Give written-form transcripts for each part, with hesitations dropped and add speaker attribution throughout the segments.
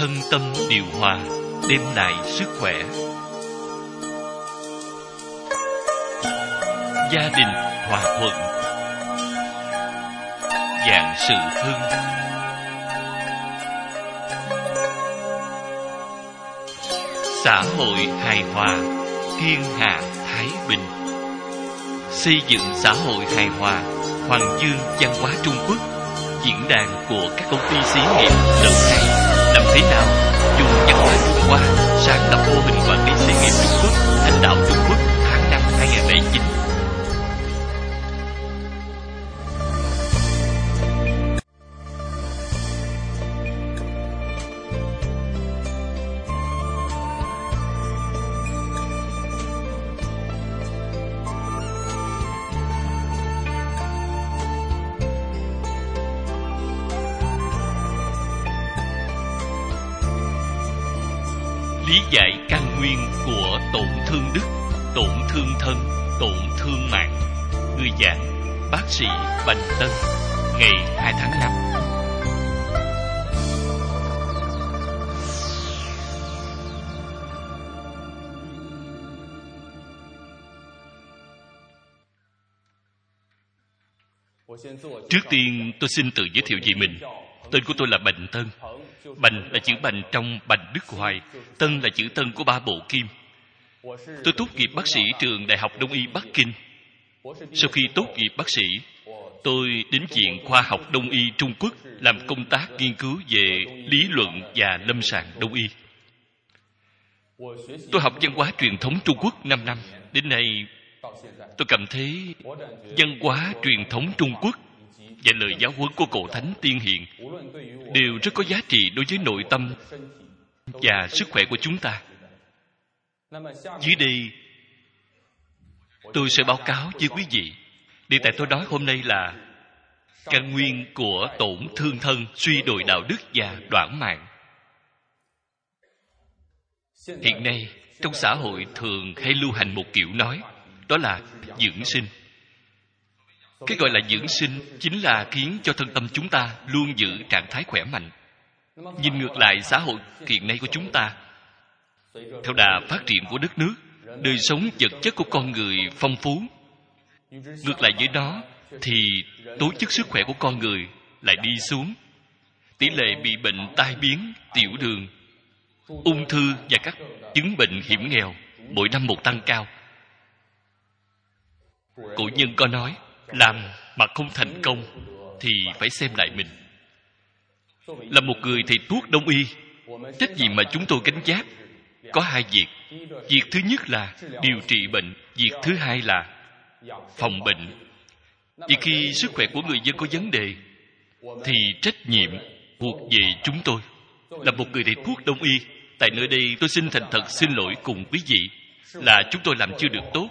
Speaker 1: thân tâm điều hòa, đem lại sức khỏe. Gia đình hòa thuận, vạn sự hưng. Xã hội hài hòa, thiên hạ thái bình. Xây dựng xã hội hài hòa, Hoàng Dương văn hóa Trung Quốc. Diễn đàn của các công ty xí nghiệp lần 2. Làm thế nào dùng văn hóa Trung Hoa sáng lập mô hình quản lý xí nghiệp Trung Quốc, thành đạo Trung Quốc tháng 5 2009. Lý giải căn nguyên của tổn thương đức, tổn thương thân, tổn thương mạng. Người giảng bác sĩ Bành Tân, ngày 2 tháng 5. Trước tiên tôi xin tự giới thiệu về mình. Tên của tôi là Bành Tân. Bành là chữ Bành trong Bành Đức Hoài, Tân là chữ Tân của 3 bộ kim. Tôi tốt nghiệp bác sĩ trường Đại học Đông y Bắc Kinh. Sau khi tốt nghiệp bác sĩ, tôi đến Viện Khoa học Đông y Trung Quốc làm công tác nghiên cứu về lý luận và lâm sàng Đông y. Tôi học văn hóa truyền thống Trung Quốc 5 năm. Đến nay, tôi cảm thấy văn hóa truyền thống Trung Quốc và lời giáo huấn của Cổ Thánh Tiên Hiền đều rất có giá trị đối với nội tâm và sức khỏe của chúng ta. Dưới đây, tôi sẽ báo cáo với quý vị. Đề tài tôi nói hôm nay là căn nguyên của tổn thương thân, suy đồi đạo đức và đoản mạng. Hiện nay, trong xã hội thường hay lưu hành một kiểu nói, đó là dưỡng sinh. Cái gọi là dưỡng sinh chính là khiến cho thân tâm chúng ta luôn giữ trạng thái khỏe mạnh. Nhìn ngược lại xã hội hiện nay của chúng ta, theo đà phát triển của đất nước, đời sống vật chất của con người phong phú. Ngược lại với đó thì tố chất sức khỏe của con người lại đi xuống. Tỷ lệ bị bệnh tai biến, tiểu đường, ung thư và các chứng bệnh hiểm nghèo mỗi năm một tăng cao. Cổ nhân có nói, làm mà không thành công thì phải xem lại mình. Là một người thầy thuốc Đông y, trách nhiệm mà chúng tôi gánh vác có 2 việc. Việc thứ nhất là điều trị bệnh, việc thứ hai là phòng bệnh. Vì khi sức khỏe của người dân có vấn đề thì trách nhiệm thuộc về chúng tôi. Là một người thầy thuốc Đông y, tại nơi đây tôi xin thành thật xin lỗi cùng quý vị là chúng tôi làm chưa được tốt.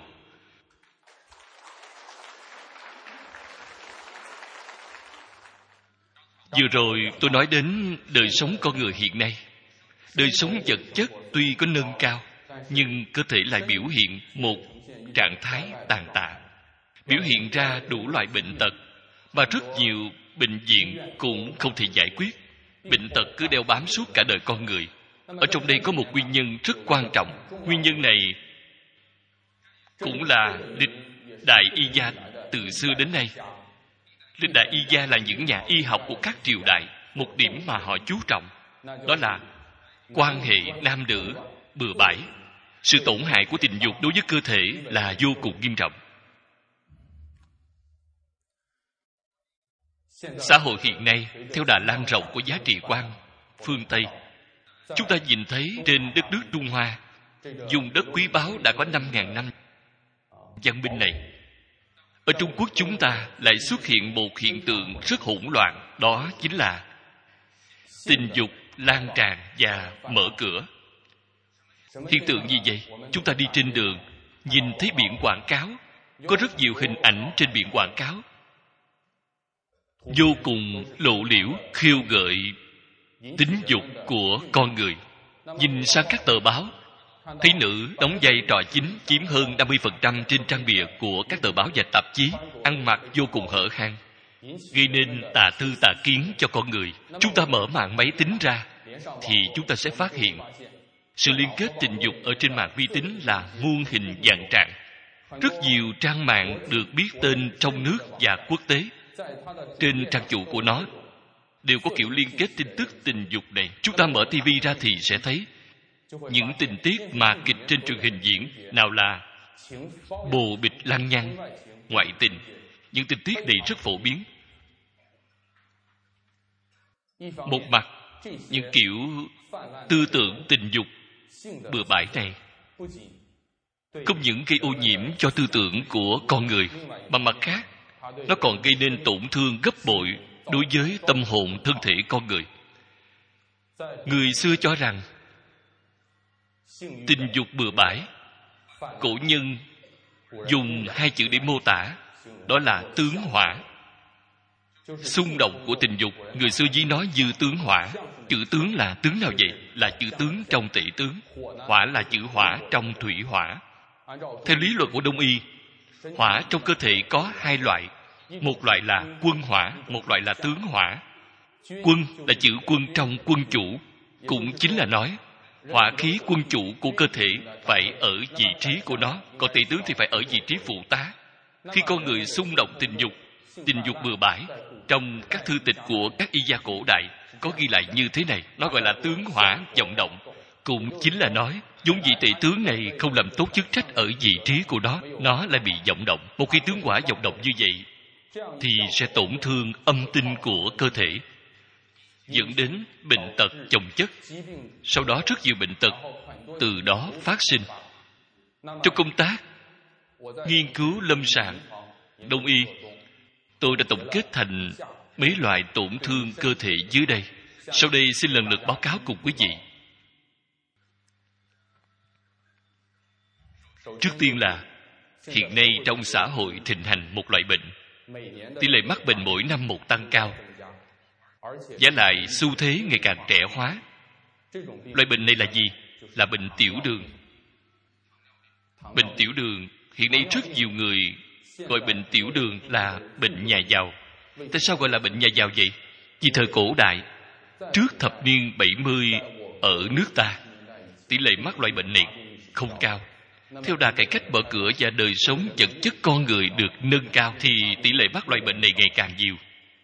Speaker 1: Vừa rồi tôi nói đến đời sống con người hiện nay. Đời sống vật chất tuy có nâng cao, nhưng cơ thể lại biểu hiện một trạng thái tàn tạ, biểu hiện ra đủ loại bệnh tật, mà rất nhiều bệnh viện cũng không thể giải quyết. Bệnh tật cứ đeo bám suốt cả đời con người. Ở trong đây có một nguyên nhân rất quan trọng. Nguyên nhân này cũng là lịch đại y gia từ xưa đến nay. Lịch đại y gia là những nhà y học của các triều đại. Một điểm mà họ chú trọng đó là quan hệ nam nữ bừa bãi. Sự tổn hại của tình dục đối với cơ thể là vô cùng nghiêm trọng. Xã hội hiện nay, theo đà lan rộng của giá trị quan phương Tây, chúng ta nhìn thấy trên đất nước Trung Hoa, vùng đất quý báu đã có 5.000 năm văn minh này. Ở Trung Quốc chúng ta lại xuất hiện một hiện tượng rất hỗn loạn, đó chính là tình dục lan tràn và mở cửa. Hiện tượng gì vậy? Chúng ta đi trên đường, nhìn thấy biển quảng cáo, có rất nhiều hình ảnh trên biển quảng cáo vô cùng lộ liễu, khiêu gợi tính dục của con người. Nhìn sang các tờ báo, thấy nữ đóng vai trò chính chiếm hơn 50% trên trang bìa của các tờ báo và tạp chí, ăn mặc vô cùng hở hang, gây nên tà tư tà kiến cho con người. Chúng ta mở mạng máy tính ra, thì chúng ta sẽ phát hiện sự liên kết tình dục ở trên mạng vi tính là muôn hình vạn trạng. Rất nhiều trang mạng được biết tên trong nước và quốc tế. Trên trang chủ của nó đều có kiểu liên kết tin tức tình dục này. Chúng ta mở TV ra thì sẽ thấy những tình tiết mà kịch trên truyền hình diễn, nào là bồ bịch lăng nhăng, ngoại tình. Những tình tiết này rất phổ biến. Một mặt, những kiểu tư tưởng tình dục bừa bãi này không những gây ô nhiễm cho tư tưởng của con người, mà mặt khác, nó còn gây nên tổn thương gấp bội đối với tâm hồn thân thể con người. Người xưa cho rằng tình dục bừa bãi, cổ nhân dùng hai chữ để mô tả, đó là tướng hỏa. Xung động của tình dục, người xưa ví nói như tướng hỏa. Chữ tướng là tướng nào vậy? Là chữ tướng trong tỵ tướng. Hỏa là chữ hỏa trong thủy hỏa. Theo lý luận của Đông y, hỏa trong cơ thể có hai loại. Một loại là quân hỏa, một loại là tướng hỏa. Quân là chữ quân trong quân chủ, cũng chính là nói hỏa khí quân chủ của cơ thể phải ở vị trí của nó, còn tỵ tướng thì phải ở vị trí phụ tá. Khi con người xung động tình dục bừa bãi, trong các thư tịch của các y gia cổ đại có ghi lại như thế này, nó gọi là tướng hỏa vọng động. Cũng chính là nói vốn dĩ tỵ tướng này không làm tốt chức trách ở vị trí của nó lại bị vọng động. Một khi tướng hỏa vọng động như vậy thì sẽ tổn thương âm tinh của cơ thể, dẫn đến bệnh tật chồng chất. Sau đó rất nhiều bệnh tật từ đó phát sinh. Trong công tác nghiên cứu lâm sàng Đông y, tôi đã tổng kết thành mấy loại tổn thương cơ thể dưới đây. Sau đây xin lần lượt báo cáo cùng quý vị. Trước tiên là hiện nay trong xã hội thịnh hành một loại bệnh, tỷ lệ mắc bệnh mỗi năm một tăng cao, và lại xu thế ngày càng trẻ hóa. Loại bệnh này là gì? Là bệnh tiểu đường. Bệnh tiểu đường hiện nay rất nhiều người gọi bệnh tiểu đường là bệnh nhà giàu. Tại sao gọi là bệnh nhà giàu vậy? Vì thời cổ đại, trước thập niên 70 ở nước ta, tỷ lệ mắc loại bệnh này không cao. Theo đà cải cách mở cửa và đời sống vật chất con người được nâng cao thì tỷ lệ mắc loại bệnh này ngày càng nhiều.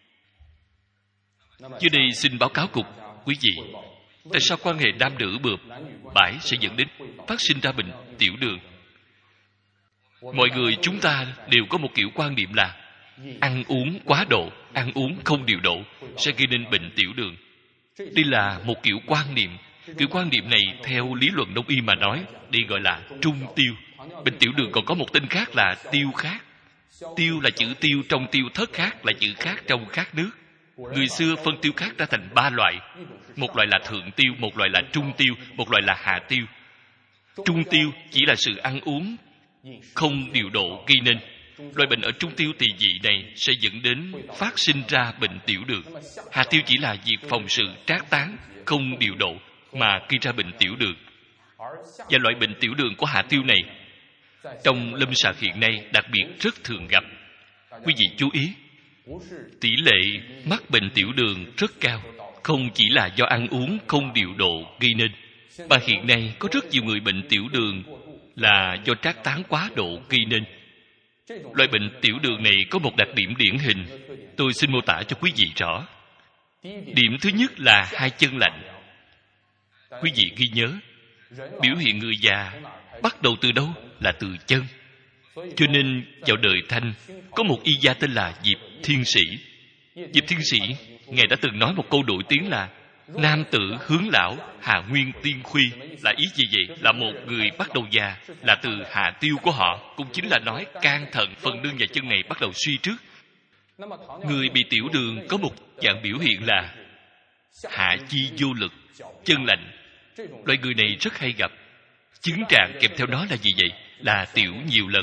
Speaker 1: Dưới đây xin báo cáo cùng quý vị, tại sao quan hệ nam nữ bừa bãi sẽ dẫn đến phát sinh ra bệnh tiểu đường. Mọi người chúng ta đều có một kiểu quan niệm là ăn uống quá độ, ăn uống không điều độ sẽ gây nên bệnh tiểu đường. Đây là một kiểu quan niệm. Kiểu quan niệm này theo lý luận Đông y mà nói, đây gọi là trung tiêu. Bệnh tiểu đường còn có một tên khác là tiêu khát. Tiêu là chữ tiêu trong tiêu thất, khát là chữ khát trong khát nước. Người xưa phân tiêu khát ra thành 3 loại. Một loại là thượng tiêu, một loại là trung tiêu, một loại là hạ tiêu. Trung tiêu chỉ là sự ăn uống không điều độ gây nên. Loại bệnh ở trung tiêu tỳ dị này sẽ dẫn đến phát sinh ra bệnh tiểu đường. Hạ tiêu chỉ là việc phòng sự trác tán không điều độ mà gây ra bệnh tiểu đường. Và loại bệnh tiểu đường của hạ tiêu này trong lâm sàng hiện nay đặc biệt rất thường gặp. Quý vị chú ý, tỷ lệ mắc bệnh tiểu đường rất cao, không chỉ là do ăn uống không điều độ gây nên, mà hiện nay có rất nhiều người bệnh tiểu đường là do trác tán quá độ gây nên. Loại bệnh tiểu đường này có một đặc điểm điển hình, tôi xin mô tả cho quý vị rõ. Điểm thứ nhất là hai chân lạnh. Quý vị ghi nhớ, biểu hiện người già bắt đầu từ đâu? Là từ chân. Cho nên vào đời Thanh có một y gia tên là Diệp Thiên Sĩ. Diệp Thiên Sĩ, ngài đã từng nói một câu nổi tiếng là nam tử hướng lão, hạ nguyên tiên khuy. Là ý gì vậy? Là một người bắt đầu già là từ hạ tiêu của họ, cũng chính là nói can thận, phần lưng và chân này bắt đầu suy trước. Người bị tiểu đường có một dạng biểu hiện là hạ chi vô lực, chân lạnh. Loại người này rất hay gặp. Chứng trạng kèm theo đó là gì vậy? Là tiểu nhiều lần.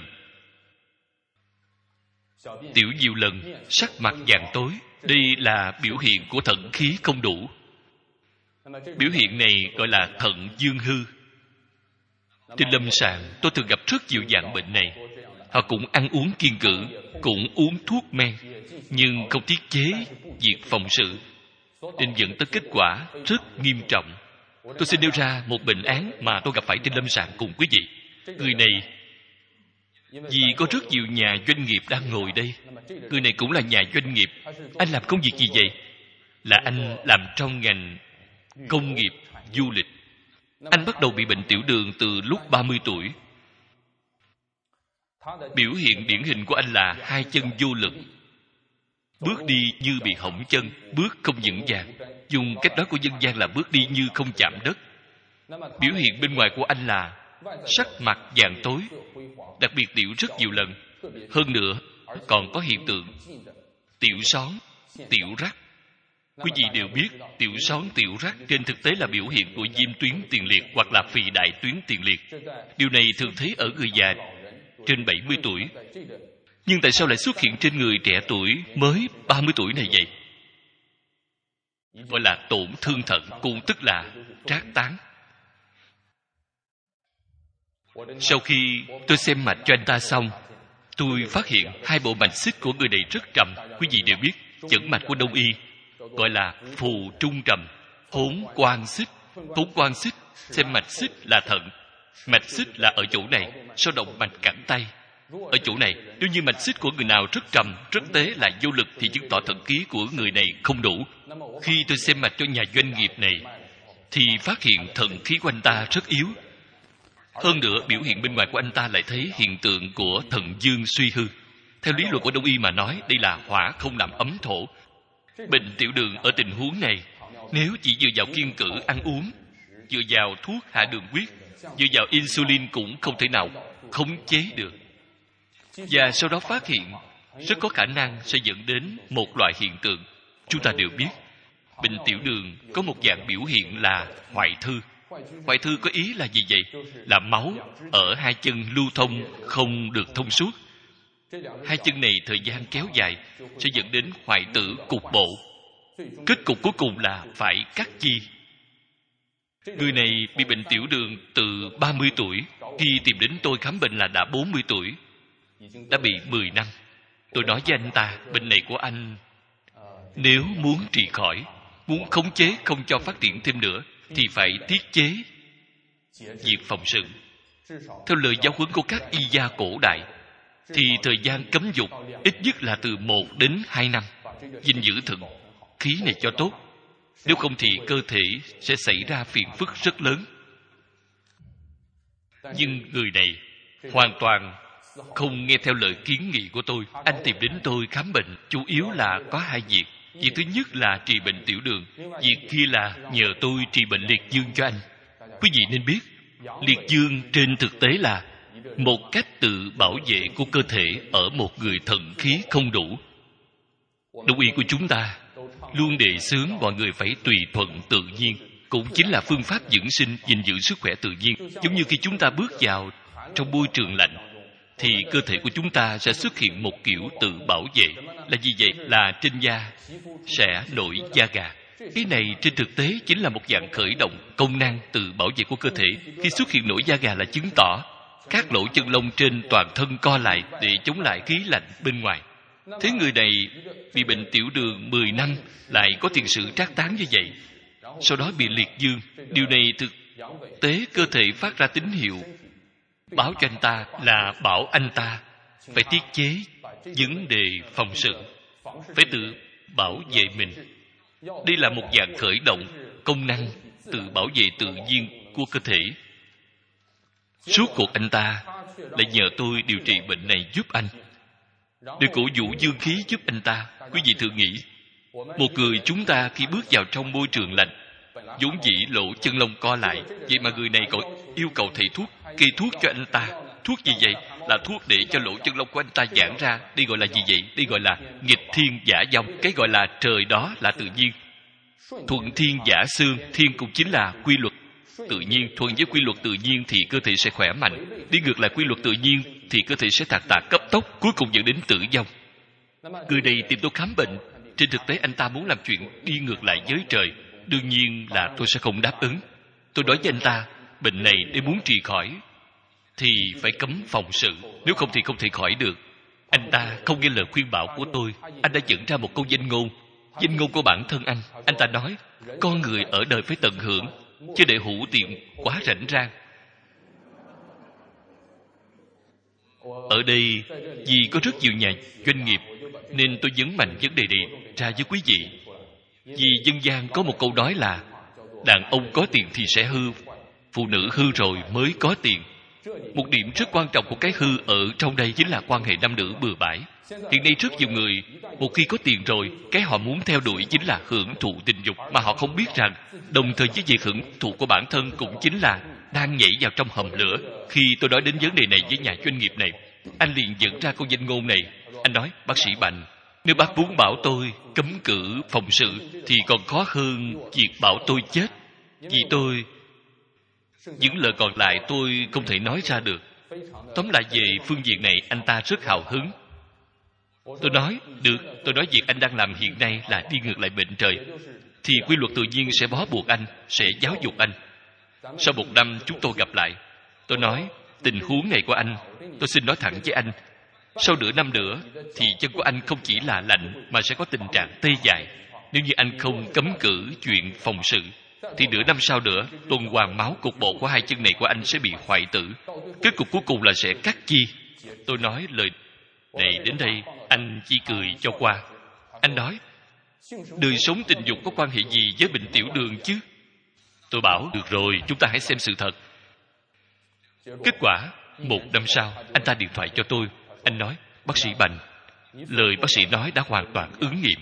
Speaker 1: Tiểu nhiều lần, sắc mặt vàng tối. Đây là biểu hiện của thận khí không đủ. Biểu hiện này gọi là thận dương hư. Trên lâm sàng tôi thường gặp rất nhiều dạng bệnh này. Họ cũng ăn uống kiêng cữ, cũng uống thuốc men, nhưng không tiết chế việc phòng sự. nên dẫn tới kết quả rất nghiêm trọng. Tôi xin nêu ra một bệnh án mà tôi gặp phải trên lâm sàng cùng quý vị. Người này, vì có rất nhiều nhà doanh nghiệp đang ngồi đây. Người này cũng là nhà doanh nghiệp. Anh làm công việc gì vậy? Là anh làm trong ngành công nghiệp du lịch. Anh bắt đầu bị bệnh tiểu đường từ lúc 30 tuổi. Biểu hiện điển hình của anh là hai chân vô lực, bước đi như bị hỏng chân, bước không vững vàng. Dùng cách nói của dân gian là bước đi như không chạm đất. Biểu hiện bên ngoài của anh là sắc mặt vàng tối, đặc biệt tiểu rất nhiều lần. Hơn nữa còn có hiện tượng tiểu són, tiểu rắc. Quý vị đều biết tiểu són, tiểu rắc trên thực tế là biểu hiện của viêm tuyến tiền liệt hoặc là phì đại tuyến tiền liệt. Điều này thường thấy ở người già trên 70 tuổi. Nhưng tại sao lại xuất hiện trên người trẻ tuổi mới 30 tuổi này vậy? Gọi là tổn thương thận, cũng tức là trác tán. Sau khi tôi xem mạch cho anh ta xong, tôi phát hiện hai bộ mạch xích của người này rất trầm. Quý vị đều biết chẩn mạch của Đông y gọi là phù trung trầm, hốn quan xích. Hốn quan xích, xem mạch xích là thận. Mạch xích là ở chỗ này, sau động mạch cẳng tay. Ở chỗ này, nếu như mạch xích của người nào rất trầm, rất tế là vô lực thì chứng tỏ thận khí của người này không đủ. Khi tôi xem mạch cho nhà doanh nghiệp này thì phát hiện thận khí của anh ta rất yếu. Hơn nữa, biểu hiện bên ngoài của anh ta lại thấy hiện tượng của thận dương suy hư. Theo lý luận của Đông y mà nói, đây là hỏa không làm ấm thổ. Bệnh tiểu đường ở tình huống này, nếu chỉ dựa vào kiêng cữ ăn uống, dựa vào thuốc hạ đường huyết, dựa vào insulin cũng không thể nào khống chế được. Và sau đó phát hiện rất có khả năng sẽ dẫn đến một loại hiện tượng. Chúng ta đều biết bệnh tiểu đường có một dạng biểu hiện là hoại thư. Hoại thư có ý là gì vậy? Là máu ở hai chân lưu thông không được thông suốt. Hai chân này thời gian kéo dài sẽ dẫn đến hoại tử cục bộ. Kết cục cuối cùng là phải cắt chi. Người này bị bệnh tiểu đường từ 30 tuổi. Khi tìm đến tôi khám bệnh là đã 40 tuổi. Đã bị 10 năm. Tôi nói với anh ta, bệnh này của anh nếu muốn trị khỏi, muốn khống chế không cho phát triển thêm nữa, thì phải tiết chế việc phòng sự. Theo lời giáo huấn của các y gia cổ đại, thì thời gian cấm dục ít nhất là từ 1 đến 2 năm. Gìn giữ thận khí này cho tốt. Nếu không thì cơ thể sẽ xảy ra phiền phức rất lớn. Nhưng người này hoàn toàn không nghe theo lời kiến nghị của tôi. Anh tìm đến tôi khám bệnh chủ yếu là có hai việc. Việc thứ nhất là trị bệnh tiểu đường. Việc kia là nhờ tôi trị bệnh liệt dương cho anh. Quý vị nên biết, liệt dương trên thực tế là một cách tự bảo vệ của cơ thể ở một người thận khí không đủ. Đông y của chúng ta luôn đề xướng mọi người phải tùy thuận tự nhiên, cũng chính là phương pháp dưỡng sinh, gìn giữ sức khỏe tự nhiên. Giống như khi chúng ta bước vào trong môi trường lạnh, thì cơ thể của chúng ta sẽ xuất hiện một kiểu tự bảo vệ. Là gì vậy? Là trên da sẽ nổi da gà. Cái này trên thực tế chính là một dạng khởi động công năng tự bảo vệ của cơ thể. Khi xuất hiện nổi da gà là chứng tỏ các lỗ chân lông trên toàn thân co lại để chống lại khí lạnh bên ngoài. Thế người này bị bệnh tiểu đường 10 năm lại có tiền sử trác tán như vậy, sau đó bị liệt dương. Điều này thực tế cơ thể phát ra tín hiệu báo cho anh ta là bảo anh ta phải tiết chế vấn đề phòng sự, phải tự bảo vệ mình. Đây là một dạng khởi động công năng tự bảo vệ tự nhiên của cơ thể. Suốt cuộc anh ta lại nhờ tôi điều trị bệnh này giúp anh, để cổ vũ dương khí giúp anh ta. Quý vị thử nghĩ, một người chúng ta khi bước vào trong môi trường lạnh, vốn dĩ lỗ chân lông co lại, vậy mà người này còn yêu cầu thầy thuốc kê thuốc cho anh ta. Thuốc gì vậy? Là thuốc để cho lỗ chân lông của anh ta giãn ra. Đây gọi là gì vậy? Đây gọi là nghịch thiên giả vong. Cái gọi là trời đó là tự nhiên. Thuận thiên giả xương. Thiên cũng chính là quy luật tự nhiên. Thuận với quy luật tự nhiên thì cơ thể sẽ khỏe mạnh. Đi ngược lại quy luật tự nhiên thì cơ thể sẽ tàn tạ cấp tốc, cuối cùng dẫn đến tử vong. Người này tìm tôi khám bệnh. Trên thực tế anh ta muốn làm chuyện đi ngược lại với trời. Đương nhiên là tôi sẽ không đáp ứng. Tôi nói với anh ta, bệnh này để muốn trị khỏi thì phải cấm phòng sự, nếu không thì không thể khỏi được. Anh ta không nghe lời khuyên bảo của tôi. Anh đã dẫn ra một câu danh ngôn: Danh ngôn của bản thân anh ta nói, con người ở đời phải tận hưởng, chứ để hữu tiền quá rảnh rang. Ở đây, vì có rất nhiều nhà doanh nghiệp, nên tôi nhấn mạnh vấn đề này ra với quý vị. Vì dân gian có một câu nói là đàn ông có tiền thì sẽ hư, phụ nữ hư rồi mới có tiền. Một điểm rất quan trọng của cái hư ở trong đây chính là quan hệ nam nữ bừa bãi. Hiện nay rất nhiều người, một khi có tiền rồi, cái họ muốn theo đuổi chính là hưởng thụ tình dục, mà họ không biết rằng đồng thời với việc hưởng thụ của bản thân cũng chính là đang nhảy vào trong hầm lửa. Khi tôi nói đến vấn đề này với nhà doanh nghiệp này, anh liền dẫn ra câu danh ngôn này. Anh nói, bác sĩ Bành, nếu bác muốn bảo tôi cấm cử phòng sự thì còn khó hơn việc bảo tôi chết. Vì tôi, những lời còn lại tôi không thể nói ra được. Tóm lại về phương diện này, anh ta rất hào hứng. Tôi nói, được, tôi nói việc anh đang làm hiện nay là đi ngược lại mệnh trời, thì quy luật tự nhiên sẽ bó buộc anh, sẽ giáo dục anh. Sau 1 năm chúng tôi gặp lại. Tôi nói, tình huống này của anh, tôi xin nói thẳng với anh, sau nửa năm nữa thì chân của anh không chỉ là lạnh mà sẽ có tình trạng tê dại. Nếu như anh không cấm cử chuyện phòng sự thì nửa năm sau nữa, tuần hoàn máu cục bộ của 2 chân này của anh sẽ bị hoại tử. Kết cục cuối cùng là sẽ cắt chi. Tôi nói lời này đến đây, anh chỉ cười cho qua. Anh nói, đời sống tình dục có quan hệ gì với bệnh tiểu đường chứ? Tôi bảo, được rồi, chúng ta hãy xem sự thật. Kết quả, 1 năm sau, anh ta điện thoại cho tôi. Anh nói, bác sĩ Bành, lời bác sĩ nói đã hoàn toàn ứng nghiệm.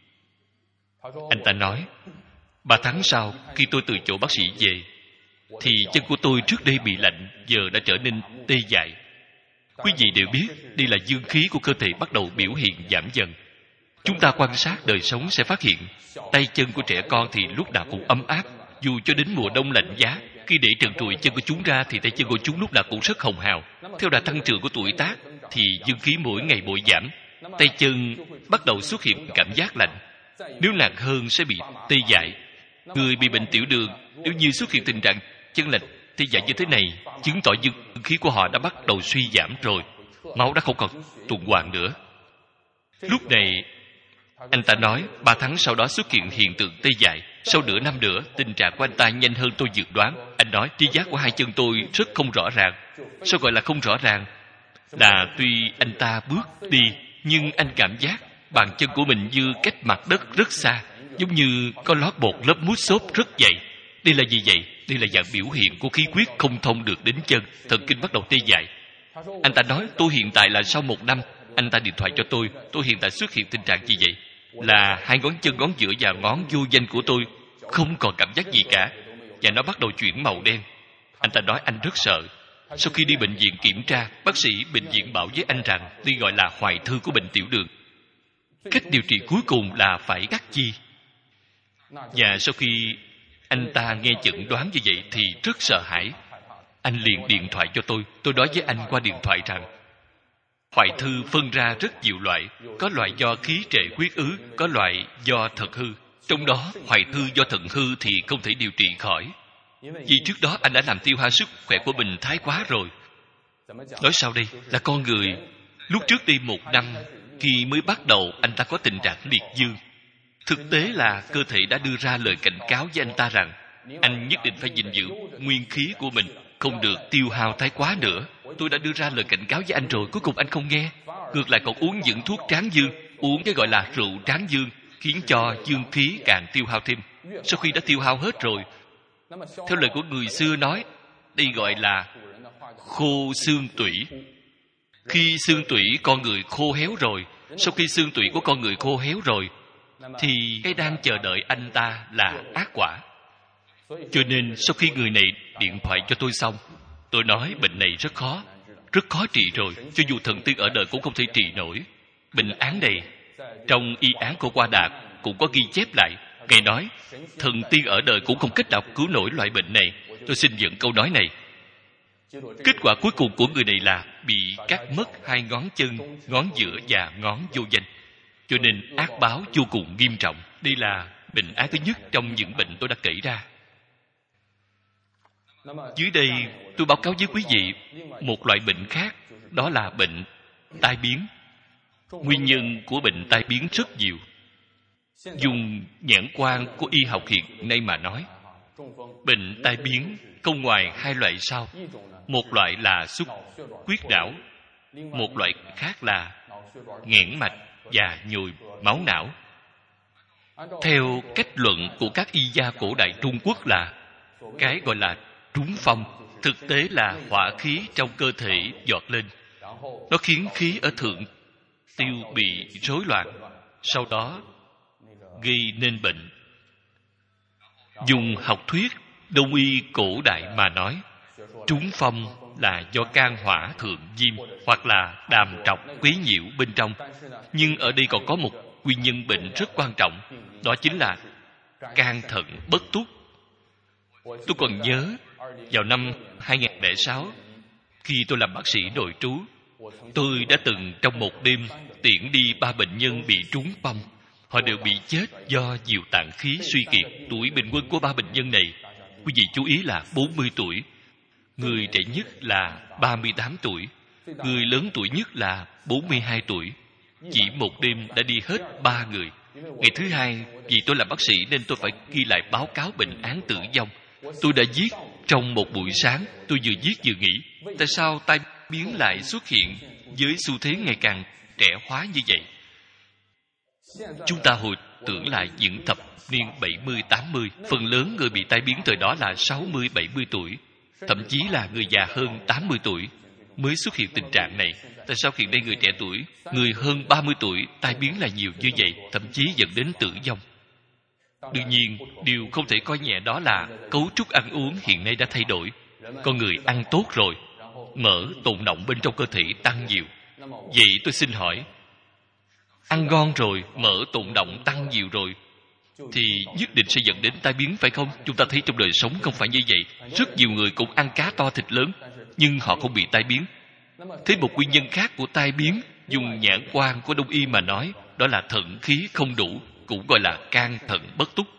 Speaker 1: Anh ta nói, 3 tháng sau, khi tôi từ chỗ bác sĩ về, thì chân của tôi trước đây bị lạnh, giờ đã trở nên tê dại. Quý vị đều biết, đây là dương khí của cơ thể bắt đầu biểu hiện giảm dần. Chúng ta quan sát đời sống sẽ phát hiện, tay chân của trẻ con thì lúc nào cũng ấm áp, dù cho đến mùa đông lạnh giá. Khi để trần trụi chân của chúng ra thì tay chân của chúng lúc nào cũng rất hồng hào. Theo đà tăng trưởng của tuổi tác thì dương khí mỗi ngày bội giảm, tay chân bắt đầu xuất hiện cảm giác lạnh. Nếu nặng hơn sẽ bị tê dại. Người bị bệnh tiểu đường, nếu như xuất hiện tình trạng chân lạnh tê dại như thế này, chứng tỏ dương khí của họ đã bắt đầu suy giảm rồi, máu đã không còn tuần hoàn nữa. Lúc này anh ta nói 3 tháng sau đó xuất hiện hiện tượng tê dại. Sau nửa năm nữa, tình trạng của anh ta nhanh hơn tôi dự đoán. Anh nói tri giác của 2 chân tôi rất không rõ ràng. Sao gọi là không rõ ràng? Là tuy anh ta bước đi, nhưng anh cảm giác bàn chân của mình như cách mặt đất rất xa, giống như có lót bột lớp mút xốp rất dày. Đây là gì vậy? Đây là dạng biểu hiện của khí huyết không thông được đến chân, thần kinh bắt đầu tê dại. Anh ta nói tôi hiện tại là sau 1 năm. Anh ta điện thoại cho tôi hiện tại xuất hiện tình trạng gì vậy? Là 2 ngón chân, ngón giữa và ngón vô danh của tôi không còn cảm giác gì cả, và nó bắt đầu chuyển màu đen. Anh ta nói anh rất sợ. Sau khi đi bệnh viện kiểm tra, bác sĩ bệnh viện bảo với anh rằng đây gọi là hoại thư của bệnh tiểu đường. Cách điều trị cuối cùng là phải cắt chi. Và sau khi anh ta nghe chẩn đoán như vậy thì rất sợ hãi. Anh liền điện thoại cho tôi nói với anh qua điện thoại rằng hoại thư phân ra rất nhiều loại, có loại do khí trệ huyết ứ, có loại do thận hư. Trong đó hoại thư do thận hư thì không thể điều trị khỏi, vì trước đó anh đã làm tiêu hao sức khỏe của mình thái quá rồi. Nói sau đây là con người lúc trước đi 1 năm, khi mới bắt đầu anh ta có tình trạng liệt dương. Thực tế là cơ thể đã đưa ra lời cảnh cáo với anh ta rằng anh nhất định phải gìn giữ nguyên khí của mình, không được tiêu hao thái quá nữa. Tôi đã đưa ra lời cảnh cáo với anh rồi, cuối cùng anh không nghe, ngược lại còn uống những thuốc tráng dương, uống cái gọi là rượu tráng dương, khiến cho dương khí càng tiêu hao thêm. Sau khi đã tiêu hao hết rồi, theo lời của người xưa nói, đây gọi là khô xương tủy. Khi xương tủy con người khô héo rồi, sau khi xương tủy của con người khô héo rồi, thì cái đang chờ đợi anh ta là ác quả. Cho nên sau khi người này điện thoại cho tôi xong, tôi nói bệnh này rất khó trị rồi, cho dù thần tiên ở đời cũng không thể trị nổi. Bệnh án này trong y án của Qua Đạt cũng có ghi chép lại. Ngài nói thần tiên ở đời cũng không cách nào cứu nổi loại bệnh này. Tôi xin dẫn câu nói này. Kết quả cuối cùng của người này là bị cắt mất 2 ngón chân, ngón giữa và ngón vô danh. Cho nên ác báo vô cùng nghiêm trọng. Đây là bệnh án thứ nhất trong những bệnh tôi đã kể ra. Dưới đây tôi báo cáo với quý vị một loại bệnh khác, đó là bệnh tai biến. Nguyên nhân của bệnh tai biến rất nhiều. Dùng nhãn quan của y học hiện nay mà nói, bệnh tai biến không ngoài hai loại sau. Một loại là xuất huyết não, một loại khác là nghẽn mạch và nhồi máu não. Theo cách luận của các y gia cổ đại Trung Quốc là cái gọi là trúng phong, thực tế là hỏa khí trong cơ thể giọt lên. Nó khiến khí ở thượng tiêu bị rối loạn, sau đó gây nên bệnh. Dùng học thuyết Đông y cổ đại mà nói, trúng phong là do can hỏa thượng viêm hoặc là đàm trọc quấy nhiễu bên trong. Nhưng ở đây còn có một nguyên nhân bệnh rất quan trọng, đó chính là can thận bất túc. Tôi còn nhớ vào năm 2006, khi tôi làm bác sĩ nội trú, tôi đã từng trong một đêm tiễn đi 3 bệnh nhân bị trúng phong. Họ đều bị chết do nhiều tạng khí suy kiệt. Tuổi bình quân của 3 bệnh nhân này, quý vị chú ý, là 40 tuổi. Người trẻ nhất là 38 tuổi. Người lớn tuổi nhất là 42 tuổi. Chỉ một đêm đã đi hết 3 người. Ngày thứ hai, vì tôi là bác sĩ nên tôi phải ghi lại báo cáo bệnh án tử vong. Tôi đã viết trong một buổi sáng. Tôi vừa viết vừa nghĩ, tại sao tai biến lại xuất hiện với xu thế ngày càng trẻ hóa như vậy? Chúng ta hồi tưởng lại những thập niên 70-80, phần lớn người bị tai biến thời đó là 60-70 tuổi, thậm chí là người già hơn 80 tuổi mới xuất hiện tình trạng này. Tại sao hiện nay người trẻ tuổi, người hơn 30 tuổi tai biến là nhiều như vậy, thậm chí dẫn đến tử vong? Đương nhiên, điều không thể coi nhẹ đó là cấu trúc ăn uống hiện nay đã thay đổi. Con người ăn tốt rồi, mỡ tồn đọng bên trong cơ thể tăng nhiều. Vậy tôi xin hỏi, ăn ngon rồi, mỡ tồn đọng tăng nhiều rồi, thì nhất định sẽ dẫn đến tai biến, phải không? Chúng ta thấy trong đời sống không phải như vậy. Rất nhiều người cũng ăn cá to thịt lớn, nhưng họ không bị tai biến. Thế một nguyên nhân khác của tai biến, dùng nhãn quan của Đông y mà nói, đó là thận khí không đủ, cũng gọi là can thận bất túc.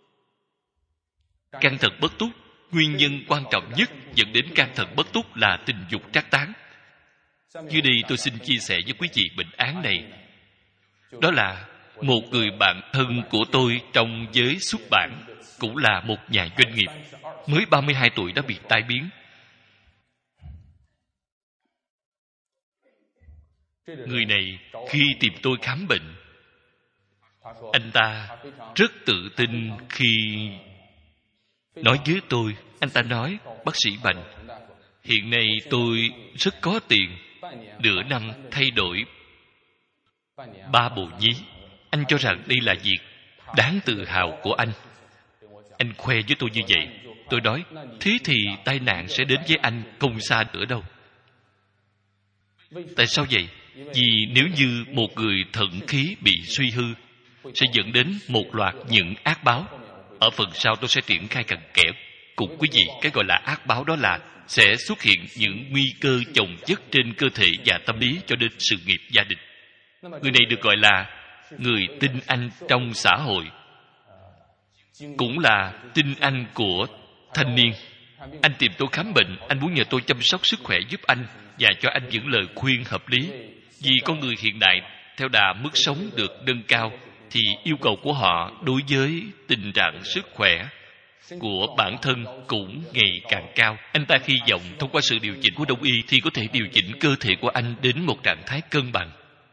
Speaker 1: Can thận bất túc, nguyên nhân quan trọng nhất dẫn đến can thận bất túc là tình dục trác tán. Dưới đây tôi xin chia sẻ với quý vị bệnh án này. Đó là một người bạn thân của tôi trong giới xuất bản, cũng là một nhà doanh nghiệp, mới 32 tuổi đã bị tai biến. Người này khi tìm tôi khám bệnh, anh ta rất tự tin khi nói với tôi. Anh ta nói, bác sĩ Bành, hiện nay tôi rất có tiền, nửa năm thay đổi 3 bộ nhí. Anh cho rằng đây là việc đáng tự hào của anh. Anh khoe với tôi như vậy. Tôi nói, thế thì tai nạn sẽ đến với anh không xa nữa đâu. Tại sao vậy? Vì nếu như một người thận khí bị suy hư, sẽ dẫn đến một loạt những ác báo. Ở phần sau tôi sẽ triển khai cặn kẽ cùng quý vị. Cái gọi là ác báo đó là sẽ xuất hiện những nguy cơ chồng chất trên cơ thể và tâm lý cho đến sự nghiệp gia đình. Người này được gọi là người tinh anh trong xã hội, cũng là tinh anh của thanh niên. Anh tìm tôi khám bệnh, anh muốn nhờ tôi chăm sóc sức khỏe giúp anh và cho anh những lời khuyên hợp lý. Vì con người hiện đại theo đà mức sống được nâng cao, thì yêu cầu của họ đối với tình trạng sức khỏe của bản thân cũng ngày càng cao. Anh ta hy vọng thông qua sự điều chỉnh của Đông y thì có thể điều chỉnh cơ thể của anh đến một trạng thái cân bằng.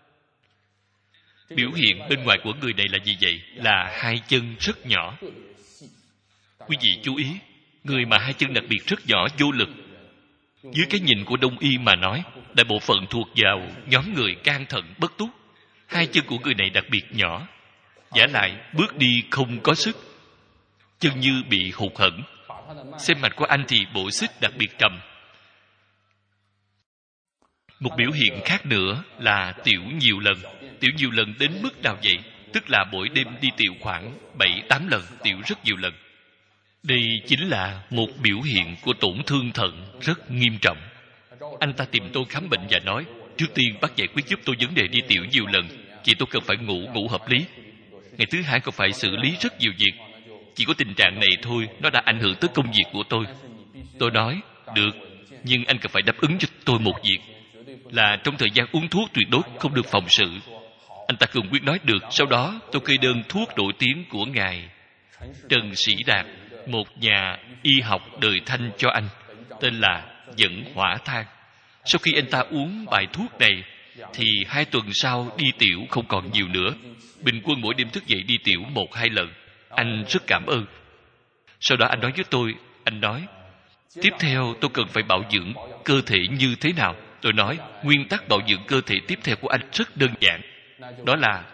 Speaker 1: Biểu hiện bên ngoài của người này là gì vậy? Là hai chân rất nhỏ. Quý vị chú ý, người mà hai chân đặc biệt rất nhỏ, vô lực, dưới cái nhìn của Đông y mà nói, đại bộ phận thuộc vào nhóm người can thận bất túc. Hai chân của người này đặc biệt nhỏ, vả lại bước đi không có sức, chân như bị hụt hẫng. Xem mạch của anh thì bộ xích đặc biệt trầm. Một biểu hiện khác nữa là tiểu nhiều lần. Tiểu nhiều lần đến mức nào vậy? Tức là mỗi đêm đi tiểu khoảng 7-8 lần, tiểu rất nhiều lần. Đây chính là một biểu hiện của tổn thương thận rất nghiêm trọng. Anh ta tìm tôi khám bệnh và nói, trước tiên bác giải quyết giúp tôi vấn đề đi tiểu nhiều lần. Chị tôi cần phải ngủ hợp lý. Ngày thứ hai còn phải xử lý rất nhiều việc. Chỉ có tình trạng này thôi, nó đã ảnh hưởng tới công việc của tôi. Tôi nói, được, nhưng anh cần phải đáp ứng cho tôi một việc, là trong thời gian uống thuốc tuyệt đối không được phòng sự. Anh ta cương quyết nói được. Sau đó tôi kê đơn thuốc nổi tiếng của ngài Trần Sĩ Đạt, một nhà y học đời Thanh cho anh, tên là Dẫn Hỏa Thang. Sau khi anh ta uống bài thuốc này thì 2 tuần sau đi tiểu không còn nhiều nữa. Bình quân mỗi đêm thức dậy đi tiểu 1-2 lần. Anh rất cảm ơn. Sau đó anh nói với tôi, anh nói, tiếp theo tôi cần phải bảo dưỡng cơ thể như thế nào? Tôi nói, nguyên tắc bảo dưỡng cơ thể tiếp theo của anh rất đơn giản. Đó là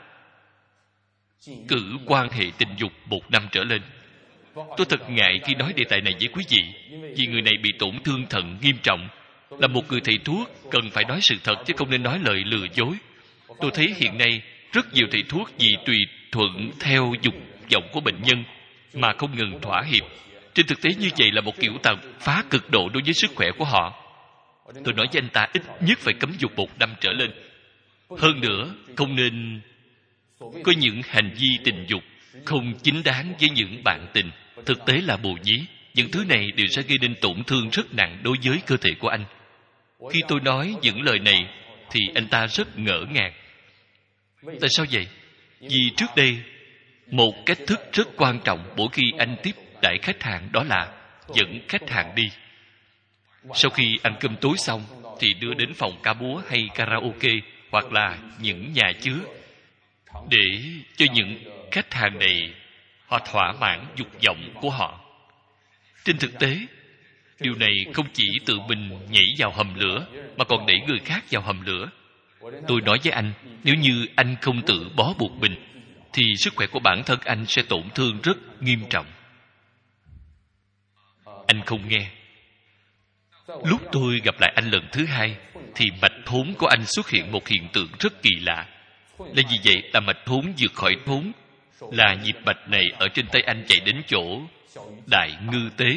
Speaker 1: cử quan hệ tình dục 1 năm trở lên. Tôi thật ngại khi nói đề tài này với quý vị, vì người này bị tổn thương thận nghiêm trọng. Là một người thầy thuốc, cần phải nói sự thật chứ không nên nói lời lừa dối. Tôi thấy hiện nay rất nhiều thầy thuốc vì tùy thuận theo dục vọng của bệnh nhân mà không ngừng thỏa hiệp. Trên thực tế như vậy là một kiểu tàn phá cực độ đối với sức khỏe của họ. Tôi nói với anh ta ít nhất phải cấm dục 1 năm trở lên. Hơn nữa, không nên có những hành vi tình dục không chính đáng với những bạn tình. Thực tế là bồ nhí. Những thứ này đều sẽ gây nên tổn thương rất nặng đối với cơ thể của anh. Khi tôi nói những lời này thì anh ta rất ngỡ ngàng. Tại sao vậy? Vì trước đây một cách thức rất quan trọng mỗi khi anh tiếp đãi khách hàng đó là dẫn khách hàng đi. Sau khi ăn cơm tối xong thì đưa đến phòng ca búa hay karaoke hoặc là những nhà chứa để cho những khách hàng này họ thỏa mãn dục vọng của họ. Trên thực tế, điều này không chỉ tự mình nhảy vào hầm lửa mà còn đẩy người khác vào hầm lửa. Tôi nói với anh, nếu như anh không tự bó buộc mình thì sức khỏe của bản thân anh sẽ tổn thương rất nghiêm trọng. Anh không nghe. Lúc tôi gặp lại anh lần thứ 2 thì mạch thốn của anh xuất hiện một hiện tượng rất kỳ lạ. Là gì vậy? Là mạch thốn vượt khỏi thốn. Là nhịp mạch này ở trên tay anh chạy đến chỗ đại ngư tế.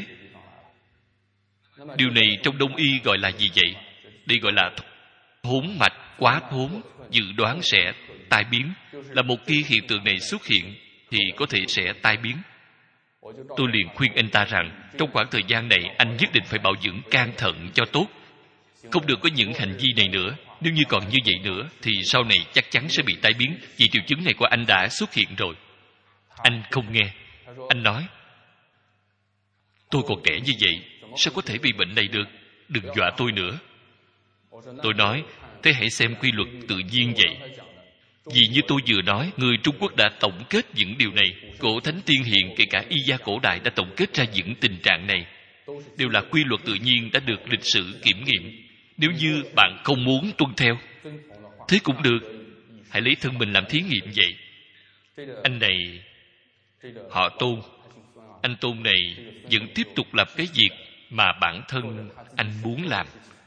Speaker 1: Điều này trong Đông y gọi là gì vậy? Đây gọi là thốn mạch quá thốn, dự đoán sẽ tai biến. Là một khi hiện tượng này xuất hiện thì có thể sẽ tai biến. Tôi liền khuyên anh ta rằng trong khoảng thời gian này anh nhất định phải bảo dưỡng can thận cho tốt, không được có những hành vi này nữa. Nếu như còn như vậy nữa thì sau này chắc chắn sẽ bị tai biến, vì triệu chứng này của anh đã xuất hiện rồi. Anh không nghe. Anh nói, tôi còn trẻ như vậy sao có thể bị bệnh này được? Đừng dọa tôi nữa. Tôi nói, thế hãy xem quy luật tự nhiên vậy. Vì như tôi vừa nói, người Trung Quốc đã tổng kết những điều này. Cổ thánh tiên hiền, kể cả y gia cổ đại đã tổng kết ra những tình trạng này. Đều là quy luật tự nhiên đã được lịch sử kiểm nghiệm. Nếu như bạn không muốn tuân theo, thế cũng được. Hãy lấy thân mình làm thí nghiệm vậy. Anh này, họ Tôn, anh Tôn này vẫn tiếp tục làm cái việc mà bản thân anh muốn làm.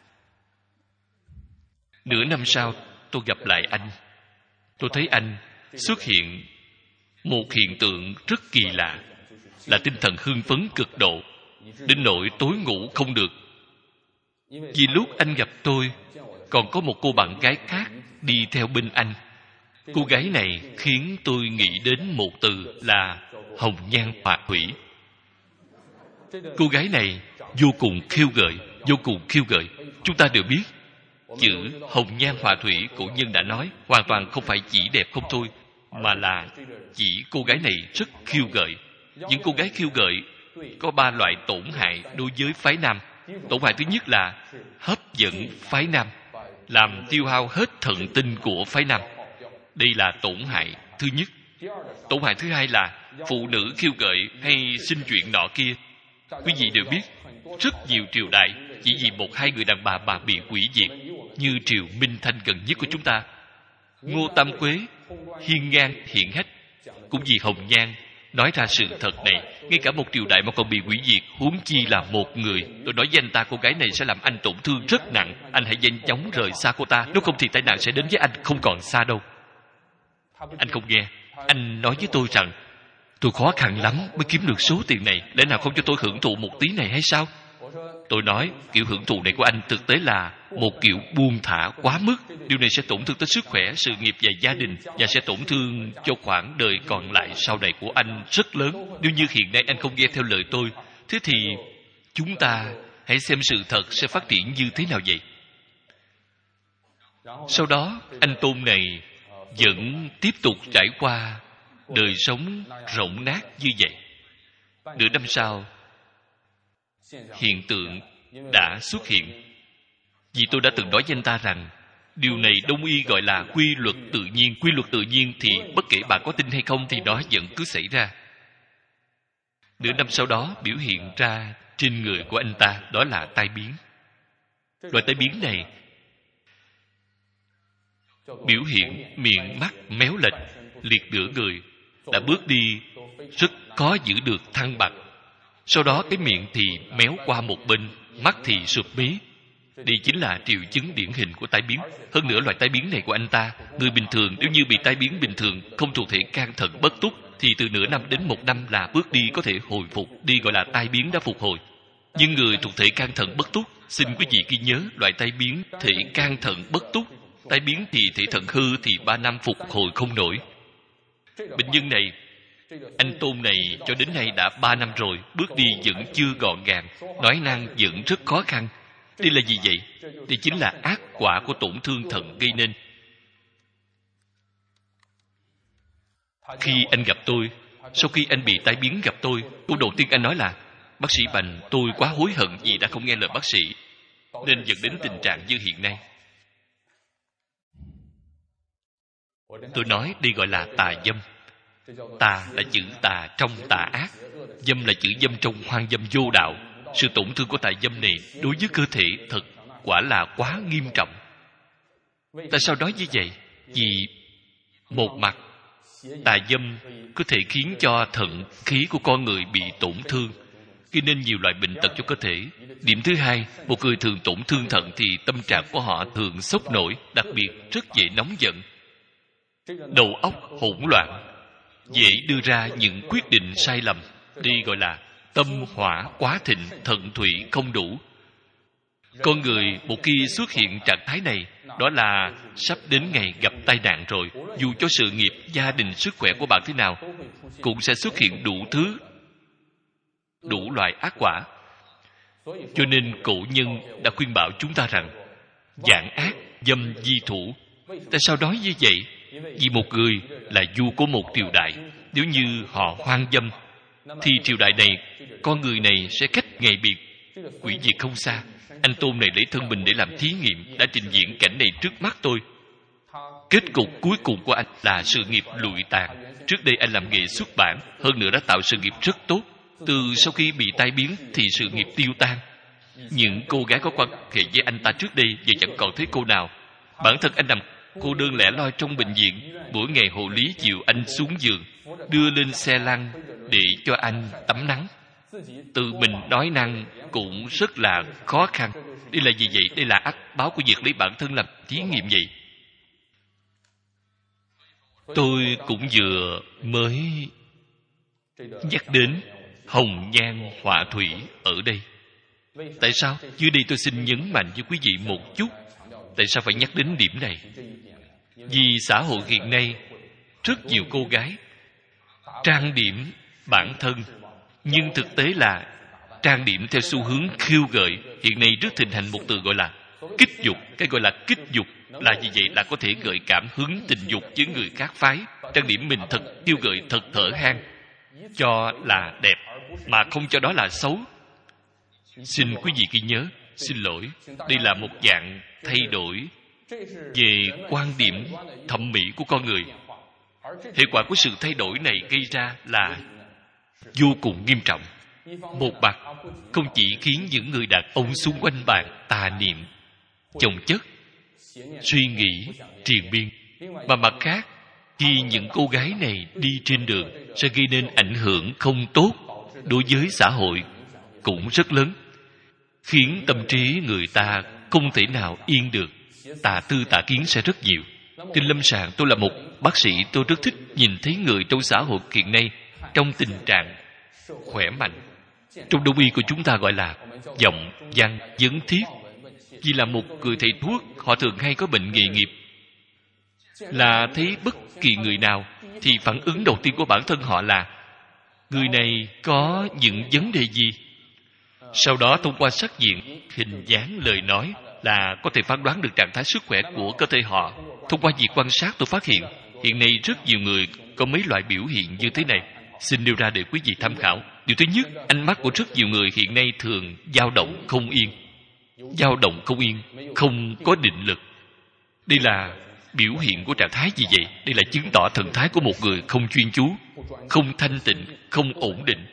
Speaker 1: Nửa năm sau, tôi gặp lại anh. Tôi thấy anh xuất hiện một hiện tượng rất kỳ lạ, là tinh thần hưng phấn cực độ, đến nỗi tối ngủ không được. Vì lúc anh gặp tôi, còn có một cô bạn gái khác đi theo bên anh. Cô gái này khiến tôi nghĩ đến một từ là hồng nhan họa thủy. Cô gái này vô cùng khiêu gợi, vô cùng khiêu gợi. Chúng ta đều biết, chữ hồng nhan họa thủy cổ nhân đã nói hoàn toàn không phải chỉ đẹp không thôi, mà là chỉ cô gái này rất khiêu gợi. Những cô gái khiêu gợi có 3 loại tổn hại đối với phái nam. Tổn hại thứ nhất là hấp dẫn phái nam, làm tiêu hao hết thận tinh của phái nam. Đây là tổn hại thứ nhất. Tổn hại thứ hai là phụ nữ khiêu gợi hay xin chuyện nọ kia. Quý vị đều biết, rất nhiều triều đại chỉ vì 1-2 người đàn bà mà bị hủy diệt, như triều Minh Thanh gần nhất của chúng ta. Ngô Tam Quế hiên ngang hiển hách, cũng vì hồng nhan nói ra sự thật này. Ngay cả một triều đại mà còn bị hủy diệt, huống chi là một người. Tôi nói với anh ta, cô gái này sẽ làm anh tổn thương rất nặng. Anh hãy nhanh chóng rời xa cô ta, nếu không thì tai nạn sẽ đến với anh không còn xa đâu. Anh không nghe. Anh nói với tôi rằng tôi khó khăn lắm mới kiếm được số tiền này, lẽ nào không cho tôi hưởng thụ một tí này hay sao? Tôi nói, kiểu hưởng thụ này của anh thực tế là một kiểu buông thả quá mức. Điều này sẽ tổn thương tới sức khỏe, sự nghiệp và gia đình, và sẽ tổn thương cho khoảng đời còn lại sau này của anh rất lớn. Nếu như hiện nay anh không nghe theo lời tôi, thế thì chúng ta hãy xem sự thật sẽ phát triển như thế nào vậy. Sau đó, anh Tôn này vẫn tiếp tục trải qua đời sống rỗng nát như vậy. Nửa năm sau, hiện tượng đã xuất hiện. Vì tôi đã từng nói với anh ta rằng điều này Đông y gọi là quy luật tự nhiên. Quy luật tự nhiên thì bất kể bạn có tin hay không thì nó vẫn cứ xảy ra. Nửa năm sau đó biểu hiện ra trên người của anh ta, đó là tai biến. Loại tai biến này biểu hiện miệng mắt méo lệch, liệt nửa người, đã bước đi rất khó giữ được thăng bằng. Sau đó cái miệng thì méo qua một bên, mắt thì sụp mí. Đây chính là triệu chứng điển hình của tai biến. Hơn nữa, loại tai biến này của anh ta, người bình thường nếu như bị tai biến bình thường không thuộc thể can thận bất túc thì từ nửa năm đến một năm là bước đi có thể hồi phục, đi gọi là tai biến đã phục hồi. Nhưng người thuộc thể can thận bất túc, xin quý vị ghi nhớ loại tai biến thể can thận bất túc, tai biến thì thể thận hư thì 3 năm phục hồi không nổi. Bệnh nhân này, anh Tôn này cho đến nay đã 3 năm rồi, bước đi vẫn chưa gọn gàng, nói năng vẫn rất khó khăn. Đây là gì vậy? Đây chính là ác quả của tổn thương thận gây nên. Khi anh gặp tôi, sau khi anh bị tai biến gặp tôi, câu đầu tiên anh nói là: bác sĩ Bành, tôi quá hối hận vì đã không nghe lời bác sĩ, nên dẫn đến tình trạng như hiện nay. Tôi nói đây gọi là tà dâm. Tà là chữ tà trong tà ác, dâm là chữ dâm trong hoang dâm vô đạo. Sự tổn thương của tà dâm này đối với cơ thể thật quả là quá nghiêm trọng. Tại sao nói như vậy? Vì một mặt, tà dâm có thể khiến cho thận khí của con người bị tổn thương, gây nên nhiều loại bệnh tật cho cơ thể. Điểm thứ hai, một người thường tổn thương thận thì tâm trạng của họ thường sốc nổi, đặc biệt rất dễ nóng giận, đầu óc hỗn loạn, dễ đưa ra những quyết định sai lầm. Đây gọi là tâm hỏa quá thịnh, thận thủy không đủ. Con người một khi xuất hiện trạng thái này, đó là sắp đến ngày gặp tai nạn rồi. Dù cho sự nghiệp, gia đình, sức khỏe của bạn thế nào, cũng sẽ xuất hiện đủ thứ, đủ loại ác quả. Cho nên cổ nhân đã khuyên bảo chúng ta rằng giảng ác, dâm di thủ. Tại sao nói như vậy? Vì một người là vua của một triều đại, nếu như họ hoang dâm thì triều đại này, con người này sẽ cách ngày biệt, hủy diệt không xa. Anh Tôn này lấy thân mình để làm thí nghiệm, đã trình diễn cảnh này trước mắt tôi. Kết cục cuối cùng của anh là sự nghiệp lụi tàn. Trước đây anh làm nghề xuất bản, hơn nữa đã tạo sự nghiệp rất tốt. Từ sau khi bị tai biến thì sự nghiệp tiêu tan. Những cô gái có quan hệ với anh ta trước đây giờ chẳng còn thấy cô nào. Bản thân anh nằm cô đơn lẻ loi trong bệnh viện, mỗi ngày hộ lý dìu anh xuống giường, đưa lên xe lăn để cho anh tắm nắng. Tự mình nói năng cũng rất là khó khăn. Đây là gì vậy? Đây là ác báo của việc lấy bản thân làm thí nghiệm vậy. Tôi cũng vừa mới nhắc đến hồng nhan họa thủy ở đây. Tại sao? Dưới đây tôi xin nhấn mạnh với quý vị một chút. Tại sao phải nhắc đến điểm này? Vì xã hội hiện nay, rất nhiều cô gái trang điểm bản thân, nhưng thực tế là trang điểm theo xu hướng khiêu gợi. Hiện nay rất thịnh hành một từ gọi là kích dục. Cái gọi là kích dục là gì vậy? Là có thể gợi cảm hứng tình dục với người khác phái. Trang điểm mình thật khiêu gợi, thật thở hang, cho là đẹp, mà không cho đó là xấu. Xin quý vị ghi nhớ, xin lỗi, đây là một dạng thay đổi về quan điểm thẩm mỹ của con người. Hệ quả của sự thay đổi này gây ra là vô cùng nghiêm trọng. Một mặt, không chỉ khiến những người đàn ông xung quanh bạn tà niệm, chồng chất, suy nghĩ triền miên, mà mặt khác, khi những cô gái này đi trên đường sẽ gây nên ảnh hưởng không tốt đối với xã hội cũng rất lớn, khiến tâm trí người ta không thể nào yên được. Tà tư tà kiến sẽ rất nhiều. Trên lâm sàng, tôi là một bác sĩ, tôi rất thích nhìn thấy người trong xã hội hiện nay trong tình trạng khỏe mạnh. Trong đông y của chúng ta gọi là vọng văn vấn thiết. Vì là một người thầy thuốc, họ thường hay có bệnh nghề nghiệp, là thấy bất kỳ người nào thì phản ứng đầu tiên của bản thân họ là người này có những vấn đề gì. Sau đó thông qua sắc diện, hình dáng, lời nói là có thể phán đoán được trạng thái sức khỏe của cơ thể họ. Thông qua việc quan sát, tôi phát hiện nay rất nhiều người có mấy loại biểu hiện như thế này. Xin nêu ra để quý vị tham khảo. Điều thứ nhất, ánh mắt của rất nhiều người hiện nay thường dao động không yên. Dao động không yên, không có định lực. Đây là biểu hiện của trạng thái gì vậy? Đây là chứng tỏ thần thái của một người không chuyên chú, không thanh tịnh, không ổn định.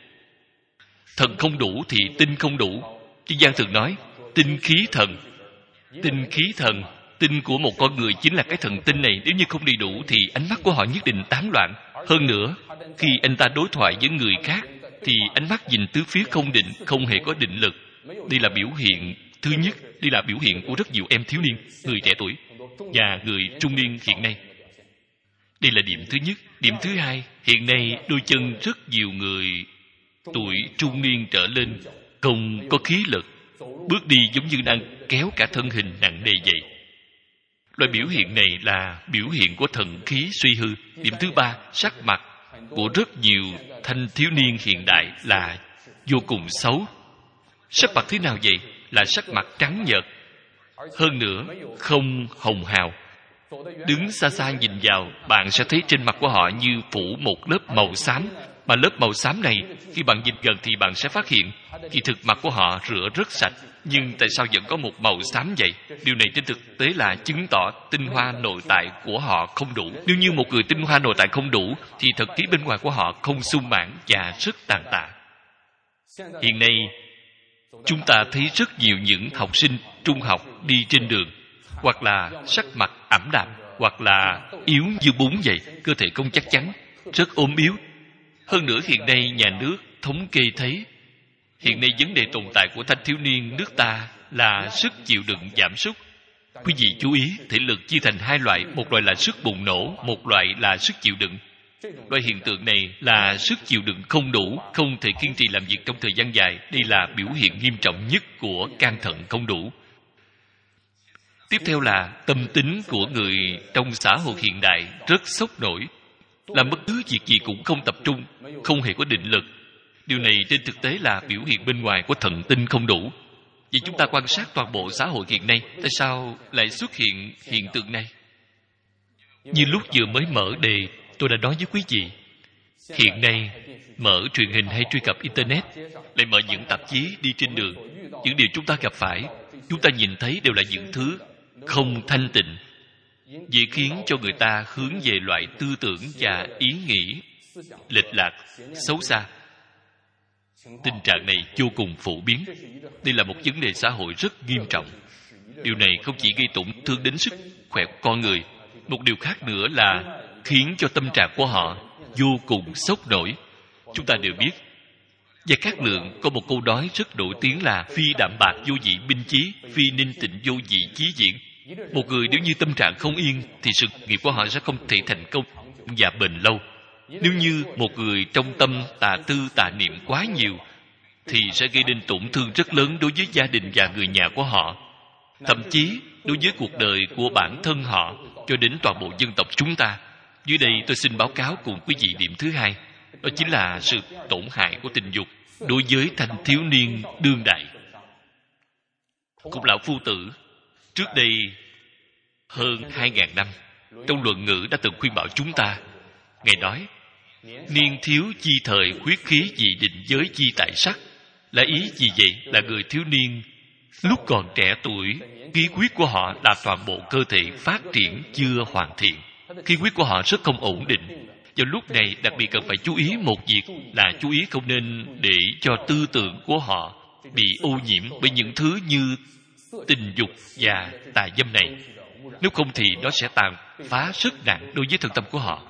Speaker 1: Thần không đủ thì tinh không đủ. Dân gian thường nói tinh khí thần. Tinh khí thần, tinh của một con người chính là cái thần tinh này. Nếu như không đầy đủ thì ánh mắt của họ nhất định tán loạn. Hơn nữa, khi anh ta đối thoại với người khác thì ánh mắt nhìn tứ phía không định, không hề có định lực. Đây là biểu hiện thứ nhất. Đây là biểu hiện của rất nhiều em thiếu niên, người trẻ tuổi và người trung niên hiện nay. Đây là điểm thứ nhất. Điểm thứ hai, hiện nay đôi chân rất nhiều người tuổi trung niên trở lên không có khí lực, bước đi giống như đang kéo cả thân hình nặng nề vậy. Loại biểu hiện này là biểu hiện của thần khí suy hư. Điểm thứ ba, sắc mặt của rất nhiều thanh thiếu niên hiện đại là vô cùng xấu. Sắc mặt thế nào vậy? Là sắc mặt trắng nhợt, hơn nữa không hồng hào. Đứng xa xa nhìn vào, bạn sẽ thấy trên mặt của họ như phủ một lớp màu xám. Mà lớp màu xám này, khi bạn nhìn gần thì bạn sẽ phát hiện kỳ thực mặt của họ rửa rất sạch, nhưng tại sao vẫn có một màu xám vậy? Điều này trên thực tế là chứng tỏ tinh hoa nội tại của họ không đủ. Nếu như một người tinh hoa nội tại không đủ thì thực khí bên ngoài của họ không sung mãn và rất tàn tạ. Hiện nay chúng ta thấy rất nhiều những học sinh trung học đi trên đường, hoặc là sắc mặt ảm đạm, hoặc là yếu như bún vậy, cơ thể không chắc chắn, rất ốm yếu. Hơn nữa hiện nay nhà nước thống kê thấy hiện nay vấn đề tồn tại của thanh thiếu niên nước ta là sức chịu đựng giảm sút. Quý vị chú ý, thể lực chia thành hai loại, một loại là sức bùng nổ, một loại là sức chịu đựng. Loại hiện tượng này là sức chịu đựng không đủ, không thể kiên trì làm việc trong thời gian dài. Đây là biểu hiện nghiêm trọng nhất của can thận không đủ. Tiếp theo là tâm tính của người trong xã hội hiện đại rất sốc nổi, làm bất cứ việc gì cũng không tập trung, không hề có định lực. Điều này trên thực tế là biểu hiện bên ngoài của thần tinh không đủ. Vậy chúng ta quan sát toàn bộ xã hội hiện nay, tại sao lại xuất hiện hiện tượng này? Như lúc vừa mới mở đề, tôi đã nói với quý vị, hiện nay mở truyền hình hay truy cập Internet, lại mở những tạp chí đi trên đường, những điều chúng ta gặp phải, chúng ta nhìn thấy đều là những thứ không thanh tịnh, dễ khiến cho người ta hướng về loại tư tưởng và ý nghĩ lệch lạc, xấu xa. Tình trạng này vô cùng phổ biến. Đây là một vấn đề xã hội rất nghiêm trọng. Điều này không chỉ gây tổn thương đến sức khỏe của con người, một điều khác nữa là khiến cho tâm trạng của họ vô cùng sốc nổi. Chúng ta đều biết, Gia Cát Lượng có một câu nói rất nổi tiếng là phi đạm bạc vô dị binh chí, phi ninh tịnh vô dị chí diễn. Một người nếu như tâm trạng không yên thì sự nghiệp của họ sẽ không thể thành công và bền lâu. Nếu như một người trong tâm tà tư tà niệm quá nhiều thì sẽ gây nên tổn thương rất lớn đối với gia đình và người nhà của họ, thậm chí đối với cuộc đời của bản thân họ, cho đến toàn bộ dân tộc chúng ta. Dưới đây tôi xin báo cáo cùng quý vị điểm thứ hai, đó chính là sự tổn hại của tình dục đối với thanh thiếu niên đương đại. Cũng lão Phu Tử trước đây hơn 2.000 năm trong Luận Ngữ đã từng khuyên bảo chúng ta. Ngài nói, niên thiếu chi thời khuyết khí dị định giới chi tại sắc. Là ý gì vậy? Là người thiếu niên lúc còn trẻ tuổi, khí huyết của họ là toàn bộ cơ thể phát triển chưa hoàn thiện, khí huyết của họ rất không ổn định. Vào lúc này đặc biệt cần phải chú ý một việc là chú ý không nên để cho tư tưởng của họ bị ô nhiễm bởi những thứ như tình dục và tà dâm này. Nếu không thì nó sẽ tàn phá rất nặng đối với thân tâm của họ.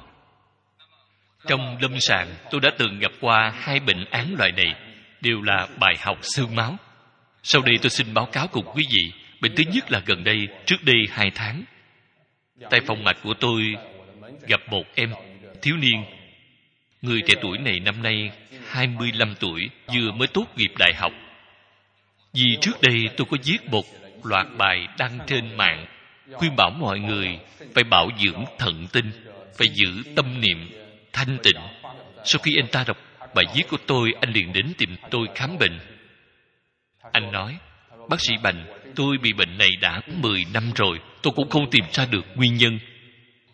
Speaker 1: Trong lâm sàng, tôi đã từng gặp qua 2 bệnh án loại này, đều là bài học xương máu. Sau đây tôi xin báo cáo cùng quý vị. Bệnh thứ nhất là gần đây, trước đây 2 tháng, tại phòng mạch của tôi gặp một em thiếu niên. Người trẻ tuổi này năm nay 25 tuổi, vừa mới tốt nghiệp đại học. Vì trước đây tôi có viết một loạt bài đăng trên mạng, khuyên bảo mọi người phải bảo dưỡng thận tinh, phải giữ tâm niệm thanh tịnh. Sau khi anh ta đọc bài viết của tôi, anh liền đến tìm tôi khám bệnh. Anh nói, bác sĩ Bành, tôi bị bệnh này đã 10 năm rồi, tôi cũng không tìm ra được nguyên nhân.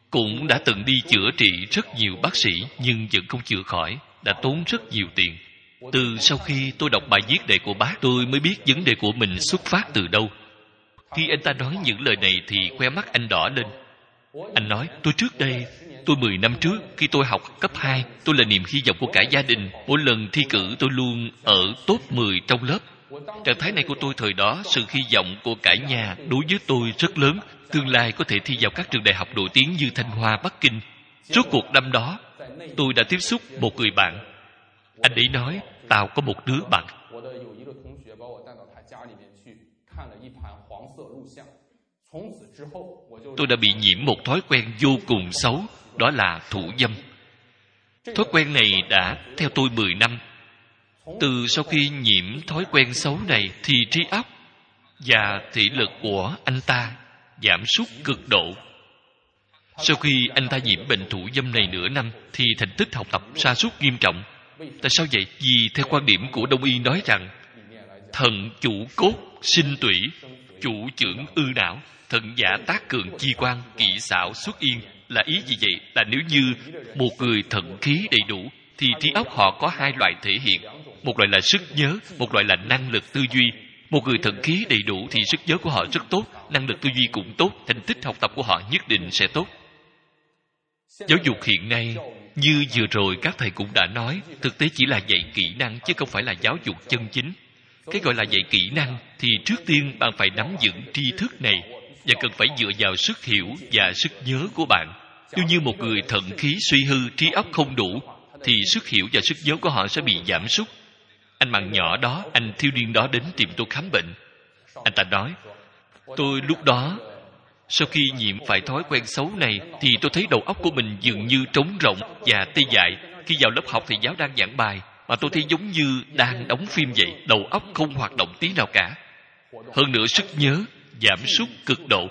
Speaker 1: cũng đã từng đi chữa trị rất nhiều bác sĩ, nhưng vẫn không chữa khỏi, đã tốn rất nhiều tiền. Từ sau khi tôi đọc bài viết này của bác, tôi mới biết vấn đề của mình xuất phát từ đâu. Khi anh ta nói những lời này thì khóe mắt anh đỏ lên. Anh nói, tôi 10 năm trước, khi tôi học cấp 2, tôi là niềm hy vọng của cả gia đình. Mỗi lần thi cử tôi luôn ở top 10 trong lớp. Trạng thái này của tôi thời đó, sự hy vọng của cả nhà đối với tôi rất lớn. Tương lai có thể thi vào các trường đại học nổi tiếng như Thanh Hoa, Bắc Kinh. Suốt cuộc năm đó, tôi đã tiếp xúc một người bạn. Anh ấy nói, tao có một đứa bạn. Tôi đã bị nhiễm một thói quen vô cùng xấu, đó là thủ dâm. Thói quen này đã theo tôi 10 năm. Từ sau khi nhiễm thói quen xấu này thì trí óc và thị lực của anh ta giảm sút cực độ. Sau khi anh ta nhiễm bệnh thủ dâm này nửa năm thì thành tích học tập sa sút nghiêm trọng. Tại sao vậy? Vì theo quan điểm của Đông y nói rằng thận chủ cốt sinh tủy, chủ trưởng ư não, thận giả tác cường chi quan, kỵ xảo xuất yên. Là ý gì vậy? Là nếu như một người thận khí đầy đủ thì trí óc họ có hai loại thể hiện. Một loại là sức nhớ, một loại là năng lực tư duy. Một người thận khí đầy đủ thì sức nhớ của họ rất tốt, năng lực tư duy cũng tốt, thành tích học tập của họ nhất định sẽ tốt. Giáo dục hiện nay, như vừa rồi các thầy cũng đã nói, thực tế chỉ là dạy kỹ năng chứ không phải là giáo dục chân chính. Cái gọi là dạy kỹ năng thì trước tiên bạn phải nắm vững tri thức này và cần phải dựa vào sức hiểu và sức nhớ của bạn. Nếu như một người thận khí suy hư, trí óc không đủ thì sức hiểu và sức nhớ của họ sẽ bị giảm sút. Anh bạn nhỏ đó, anh thiếu niên đó đến tìm tôi khám bệnh. Anh ta nói, tôi lúc đó sau khi nhiễm phải thói quen xấu này thì tôi thấy đầu óc của mình dường như trống rỗng và tê dại. Khi vào lớp học thì giáo đang giảng bài mà tôi thấy giống như đang đóng phim vậy, đầu óc không hoạt động tí nào cả. Hơn nữa sức nhớ giảm sút cực độ,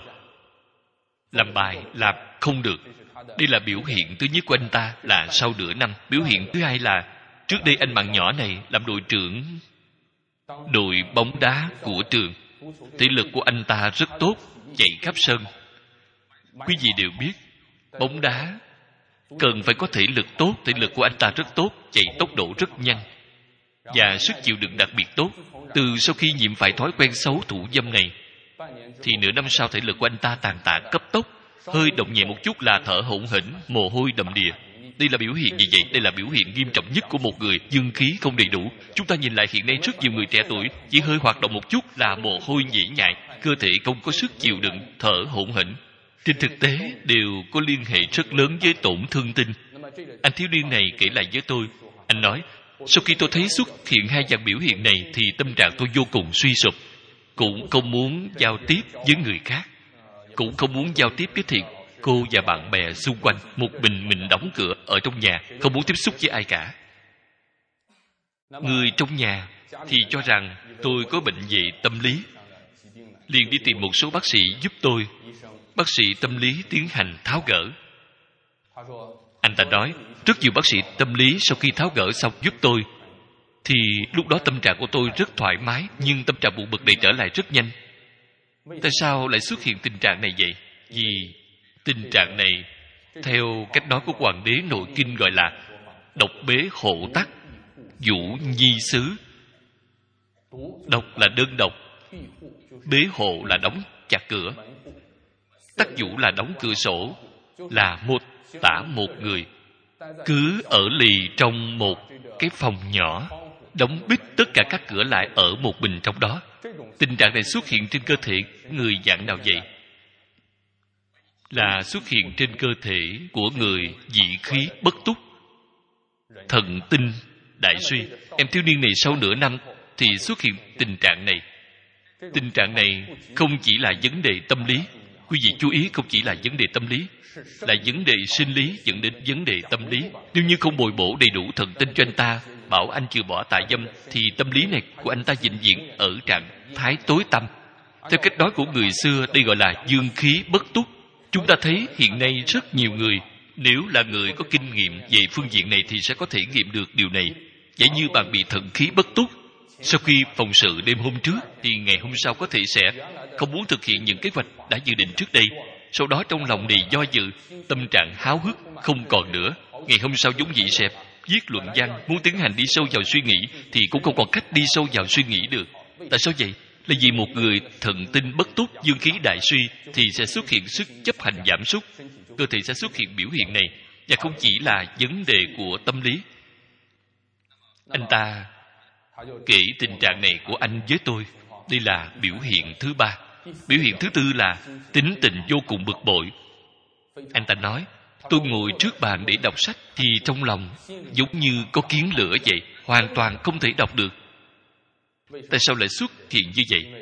Speaker 1: làm bài làm không được. Đây là biểu hiện thứ nhất của anh ta là sau nửa năm. Biểu hiện thứ hai là trước đây anh bạn nhỏ này làm đội trưởng đội bóng đá của trường. Thể lực của anh ta rất tốt, chạy khắp sân. Quý vị đều biết, bóng đá cần phải có thể lực tốt. Thể lực của anh ta rất tốt, chạy tốc độ rất nhanh và sức chịu đựng đặc biệt tốt. Từ sau khi nhiễm phải thói quen xấu thủ dâm này thì nửa năm sau thể lực của anh ta tàn tạ cấp tốc, hơi động nhẹ một chút là thở hổn hển, mồ hôi đầm đìa. Đây là biểu hiện gì vậy? Đây là biểu hiện nghiêm trọng nhất của một người dương khí không đầy đủ. Chúng ta nhìn lại hiện nay rất nhiều người trẻ tuổi chỉ hơi hoạt động một chút là mồ hôi nhễ nhại, cơ thể không có sức chịu đựng, thở hổn hển. Trên thực tế đều có liên hệ rất lớn với tổn thương tinh. Anh thiếu niên này kể lại với tôi. Anh nói, sau khi tôi thấy xuất hiện hai dạng biểu hiện này thì tâm trạng tôi vô cùng suy sụp, cũng không muốn giao tiếp với người khác, cũng không muốn giao tiếp với thầy cô và bạn bè xung quanh. Một mình đóng cửa ở trong nhà, không muốn tiếp xúc với ai cả. Người trong nhà thì cho rằng tôi có bệnh về tâm lý, liền đi tìm một số bác sĩ giúp tôi. Bác sĩ tâm lý tiến hành tháo gỡ. Anh ta nói, rất nhiều bác sĩ tâm lý sau khi tháo gỡ xong giúp tôi thì lúc đó tâm trạng của tôi rất thoải mái, nhưng tâm trạng buồn bực này trở lại rất nhanh. Tại sao lại xuất hiện tình trạng này vậy? Vì tình trạng này, theo cách nói của Hoàng đế Nội Kinh gọi là độc bế hộ tắc, vũ nhi xứ. Độc là đơn độc, bế hộ là đóng chặt cửa, tắc vũ là đóng cửa sổ, là một tả một người cứ ở lì trong một cái phòng nhỏ, đóng bít tất cả các cửa lại ở một mình trong đó. Tình trạng này xuất hiện trên cơ thể người dạng nào vậy? Là xuất hiện trên cơ thể của người dị khí bất túc, thần tinh đại suy. Em thiếu niên này sau nửa năm thì xuất hiện tình trạng này. Tình trạng này không chỉ là vấn đề tâm lý. Quý vị chú ý, không chỉ là vấn đề tâm lý, là vấn đề sinh lý dẫn đến vấn đề tâm lý. Nếu như không bồi bổ đầy đủ thần tinh cho anh ta, bảo anh trừ bỏ tà dâm, thì tâm lý này của anh ta vĩnh viễn ở trạng thái tối tăm. Theo cách nói của người xưa, đây gọi là dương khí bất túc. Chúng ta thấy hiện nay rất nhiều người, nếu là người có kinh nghiệm về phương diện này thì sẽ có thể nghiệm được điều này. Giả như bạn bị thận khí bất túc, sau khi phòng sự đêm hôm trước thì ngày hôm sau có thể sẽ không muốn thực hiện những kế hoạch đã dự định trước đây. sau đó trong lòng này do dự, tâm trạng háo hức không còn nữa. Ngày hôm sau giống dị sẹp, viết luận văn, muốn tiến hành đi sâu vào suy nghĩ thì cũng không còn cách đi sâu vào suy nghĩ được. Tại sao vậy? Là vì một người thận tinh bất túc, dương khí đại suy thì sẽ xuất hiện sức chấp hành giảm sút, cơ thể sẽ xuất hiện biểu hiện này, và không chỉ là vấn đề của tâm lý. Anh ta kể tình trạng này của anh với tôi. Đây là biểu hiện thứ ba. Biểu hiện thứ tư là tính tình vô cùng bực bội. Anh ta nói, tôi ngồi trước bàn để đọc sách thì trong lòng giống như có kiến lửa vậy, hoàn toàn không thể đọc được. Tại sao lại xuất hiện như vậy?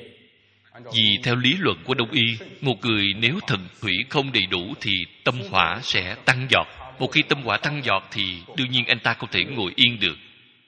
Speaker 1: Vì theo lý luận của Đông y, một người nếu thần thủy không đầy đủ thì tâm hỏa sẽ tăng giọt. Một khi tâm hỏa tăng giọt thì đương nhiên anh ta không thể ngồi yên được.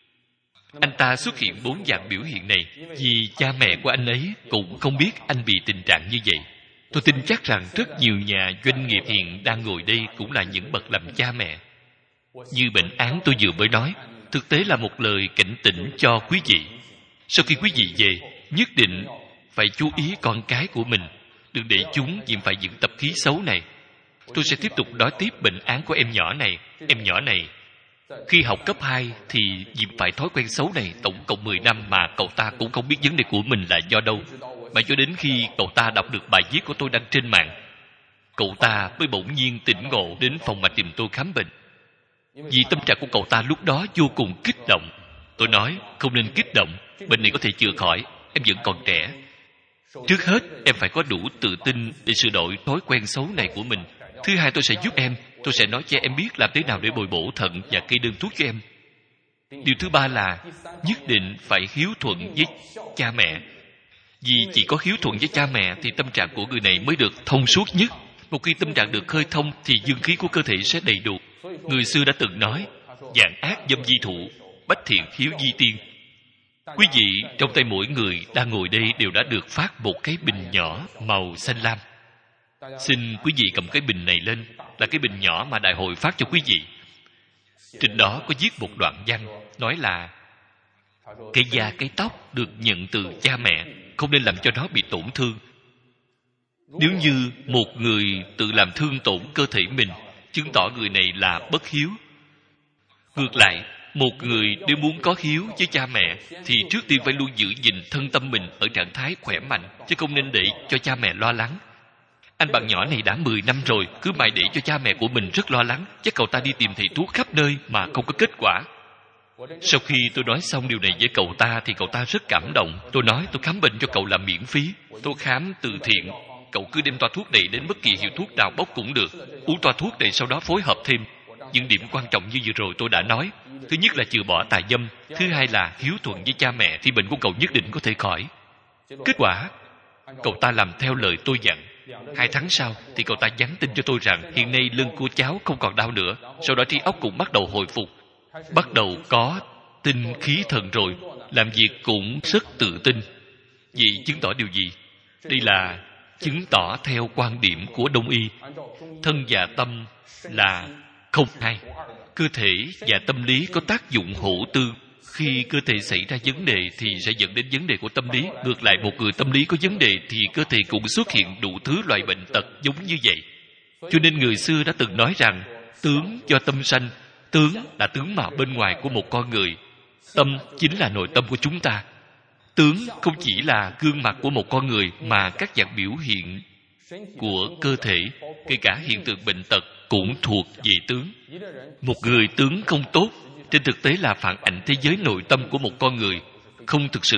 Speaker 1: Anh ta xuất hiện 4 dạng biểu hiện này vì cha mẹ của anh ấy cũng không biết anh bị tình trạng như vậy. Tôi tin chắc rằng rất nhiều nhà doanh nghiệp hiện đang ngồi đây cũng là những bậc làm cha mẹ. Như bệnh án tôi vừa mới nói, thực tế là một lời cảnh tỉnh cho quý vị. Sau khi quý vị về, nhất định phải chú ý con cái của mình, đừng để chúng nhiễm phải những tập khí xấu này. Tôi sẽ tiếp tục nói tiếp bệnh án của em nhỏ này. Em nhỏ này khi học cấp 2 thì nhiễm phải thói quen xấu này tổng cộng 10 năm mà cậu ta cũng không biết vấn đề của mình là do đâu. Mà cho đến khi cậu ta đọc được bài viết của tôi đăng trên mạng, cậu ta mới bỗng nhiên tỉnh ngộ đến phòng mà tìm tôi khám bệnh. Vì tâm trạng của cậu ta lúc đó vô cùng kích động. Tôi nói, không nên kích động, bệnh này có thể chữa khỏi, em vẫn còn trẻ. Trước hết, em phải có đủ tự tin để sửa đổi thói quen xấu này của mình. Thứ hai, tôi sẽ giúp em. Tôi sẽ nói cho em biết làm thế nào để bồi bổ thận và kê đơn thuốc cho em. Điều thứ ba là nhất định phải hiếu thuận với cha mẹ. Vì chỉ có hiếu thuận với cha mẹ thì tâm trạng của người này mới được thông suốt nhất. Một khi tâm trạng được khơi thông thì dương khí của cơ thể sẽ đầy đủ. Người xưa đã từng nói, vạn ác dâm di thụ, bách thiện hiếu di tiên. Quý vị, trong tay mỗi người đang ngồi đây đều đã được phát một cái bình nhỏ màu xanh lam. Xin quý vị cầm cái bình này lên, là cái bình nhỏ mà đại hội phát cho quý vị. Trên đó có viết một đoạn văn, nói là cái da cái tóc được nhận từ cha mẹ, không nên làm cho nó bị tổn thương. Nếu như một người tự làm thương tổn cơ thể mình, chứng tỏ người này là bất hiếu. Ngược lại, một người nếu muốn có hiếu với cha mẹ thì trước tiên phải luôn giữ gìn thân tâm mình ở trạng thái khỏe mạnh, chứ không nên để cho cha mẹ lo lắng. Anh bạn nhỏ này đã 10 năm rồi, cứ mãi để cho cha mẹ của mình rất lo lắng. Chắc cậu ta đi tìm thầy thuốc khắp nơi mà không có kết quả. Sau khi tôi nói xong điều này với cậu ta thì cậu ta rất cảm động. Tôi nói tôi khám bệnh cho cậu là miễn phí. Tôi khám từ thiện. Cậu cứ đem toa thuốc này đến bất kỳ hiệu thuốc nào bốc cũng được. Uống toa thuốc này sau đó phối hợp thêm. Những điểm quan trọng như vừa rồi tôi đã nói. Thứ nhất là trừ bỏ tà dâm. Thứ hai là hiếu thuận với cha mẹ thì bệnh của cậu nhất định có thể khỏi. Kết quả, cậu ta làm theo lời tôi dặn. 2 tháng sau thì cậu ta nhắn tin cho tôi rằng hiện nay lưng của cháu không còn đau nữa. Sau đó trí óc cũng bắt đầu hồi phục, bắt đầu có tinh khí thần rồi, làm việc cũng rất tự tin. Vậy chứng tỏ điều gì? Đây là chứng tỏ theo quan điểm của Đông y, thân và tâm là không hai. Cơ thể và tâm lý có tác dụng hỗ tương. Khi cơ thể xảy ra vấn đề thì sẽ dẫn đến vấn đề của tâm lý. Ngược lại, một người tâm lý có vấn đề thì cơ thể cũng xuất hiện đủ thứ loại bệnh tật giống như vậy. Cho nên người xưa đã từng nói rằng tướng do tâm sanh. Tướng là tướng mạo bên ngoài của một con người. Tâm chính là nội tâm của chúng ta. Tướng không chỉ là gương mặt của một con người mà các dạng biểu hiện của cơ thể, kể cả hiện tượng bệnh tật cũng thuộc về tướng. Một người tướng không tốt trên thực tế là phản ảnh thế giới nội tâm của một con người không thực sự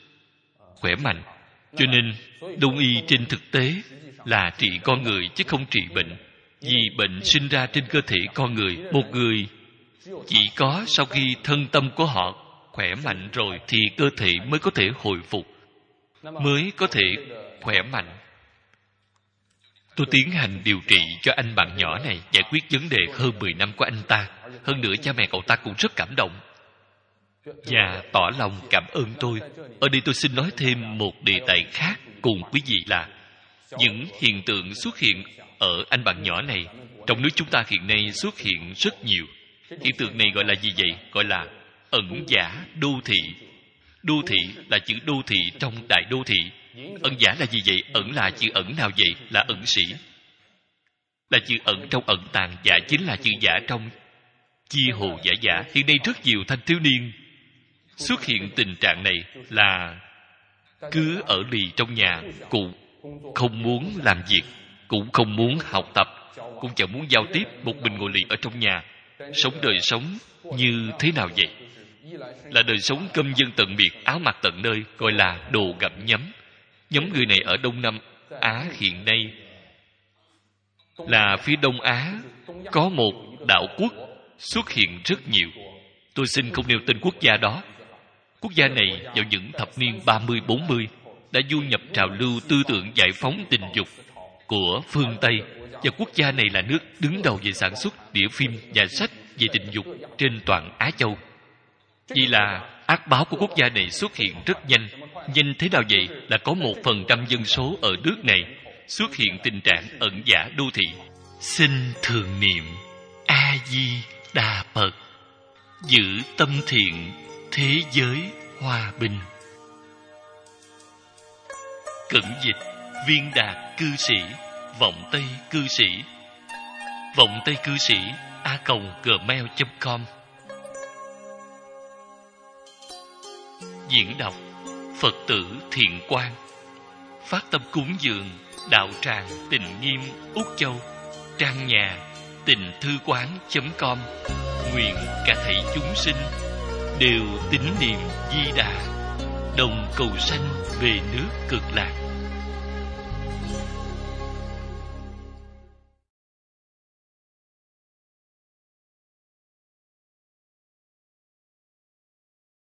Speaker 1: khỏe mạnh. Cho nên Đông y trên thực tế là trị con người chứ không trị bệnh. Vì bệnh sinh ra trên cơ thể con người. Một người chỉ có sau khi thân tâm của họ khỏe mạnh rồi thì cơ thể mới có thể hồi phục, mới có thể khỏe mạnh. Tôi tiến hành điều trị cho anh bạn nhỏ này, giải quyết vấn đề hơn 10 năm của anh ta. Hơn nữa cha mẹ cậu ta cũng rất cảm động và tỏ lòng cảm ơn tôi. Ở đây tôi xin nói thêm một đề tài khác cùng quý vị là những hiện tượng xuất hiện ở anh bạn nhỏ này trong nước chúng ta hiện nay xuất hiện rất nhiều. Hiện tượng này gọi là gì vậy? Gọi là ẩn giả đô thị. Đô thị là chữ đô thị trong đại đô thị. Ẩn giả là gì vậy? Ẩn là chữ ẩn nào vậy? Là ẩn sĩ. là chữ ẩn trong ẩn tàng, giả chính là chữ giả trong chia hồ giả giả. Hiện nay rất nhiều thanh thiếu niên xuất hiện tình trạng này là cứ ở lì trong nhà, cũng không muốn làm việc, cũng không muốn học tập, cũng chẳng muốn giao tiếp, một mình ngồi lì ở trong nhà, sống đời sống như thế nào vậy? Là đời sống cơm dân tận miệt, áo mặc tận nơi, gọi là đồ gặm nhấm. Nhóm người này ở Đông Nam Á hiện nay là phía Đông Á có một đạo quốc xuất hiện rất nhiều. Tôi xin không nêu tên quốc gia đó. Quốc gia này vào những thập niên 30-40 đã du nhập trào lưu tư tưởng giải phóng tình dục của phương Tây, và quốc gia này là nước đứng đầu về sản xuất đĩa phim và sách về tình dục trên toàn Á Châu. Vì là ác báo của quốc gia này xuất hiện rất nhanh. Nhanh thế nào vậy? Là có 1% dân số ở nước này xuất hiện tình trạng ẩn giả đô thị. Xin thường niệm A Di Đà Phật, giữ tâm thiện, thế giới hòa bình. Cẩn dịch Viên Đạt cư sĩ, Vọng Tây cư sĩ. Vọng Tây cư sĩ @gmail.com. Diễn đọc Phật tử Thiện Quang. Phát tâm cúng dường đạo tràng Tình Nghiêm Úc Châu. Trang nhà tình thư quán.com. Nguyện cả thảy chúng sinh đều tín niệm Di Đà, đồng cầu sanh về nước Cực Lạc.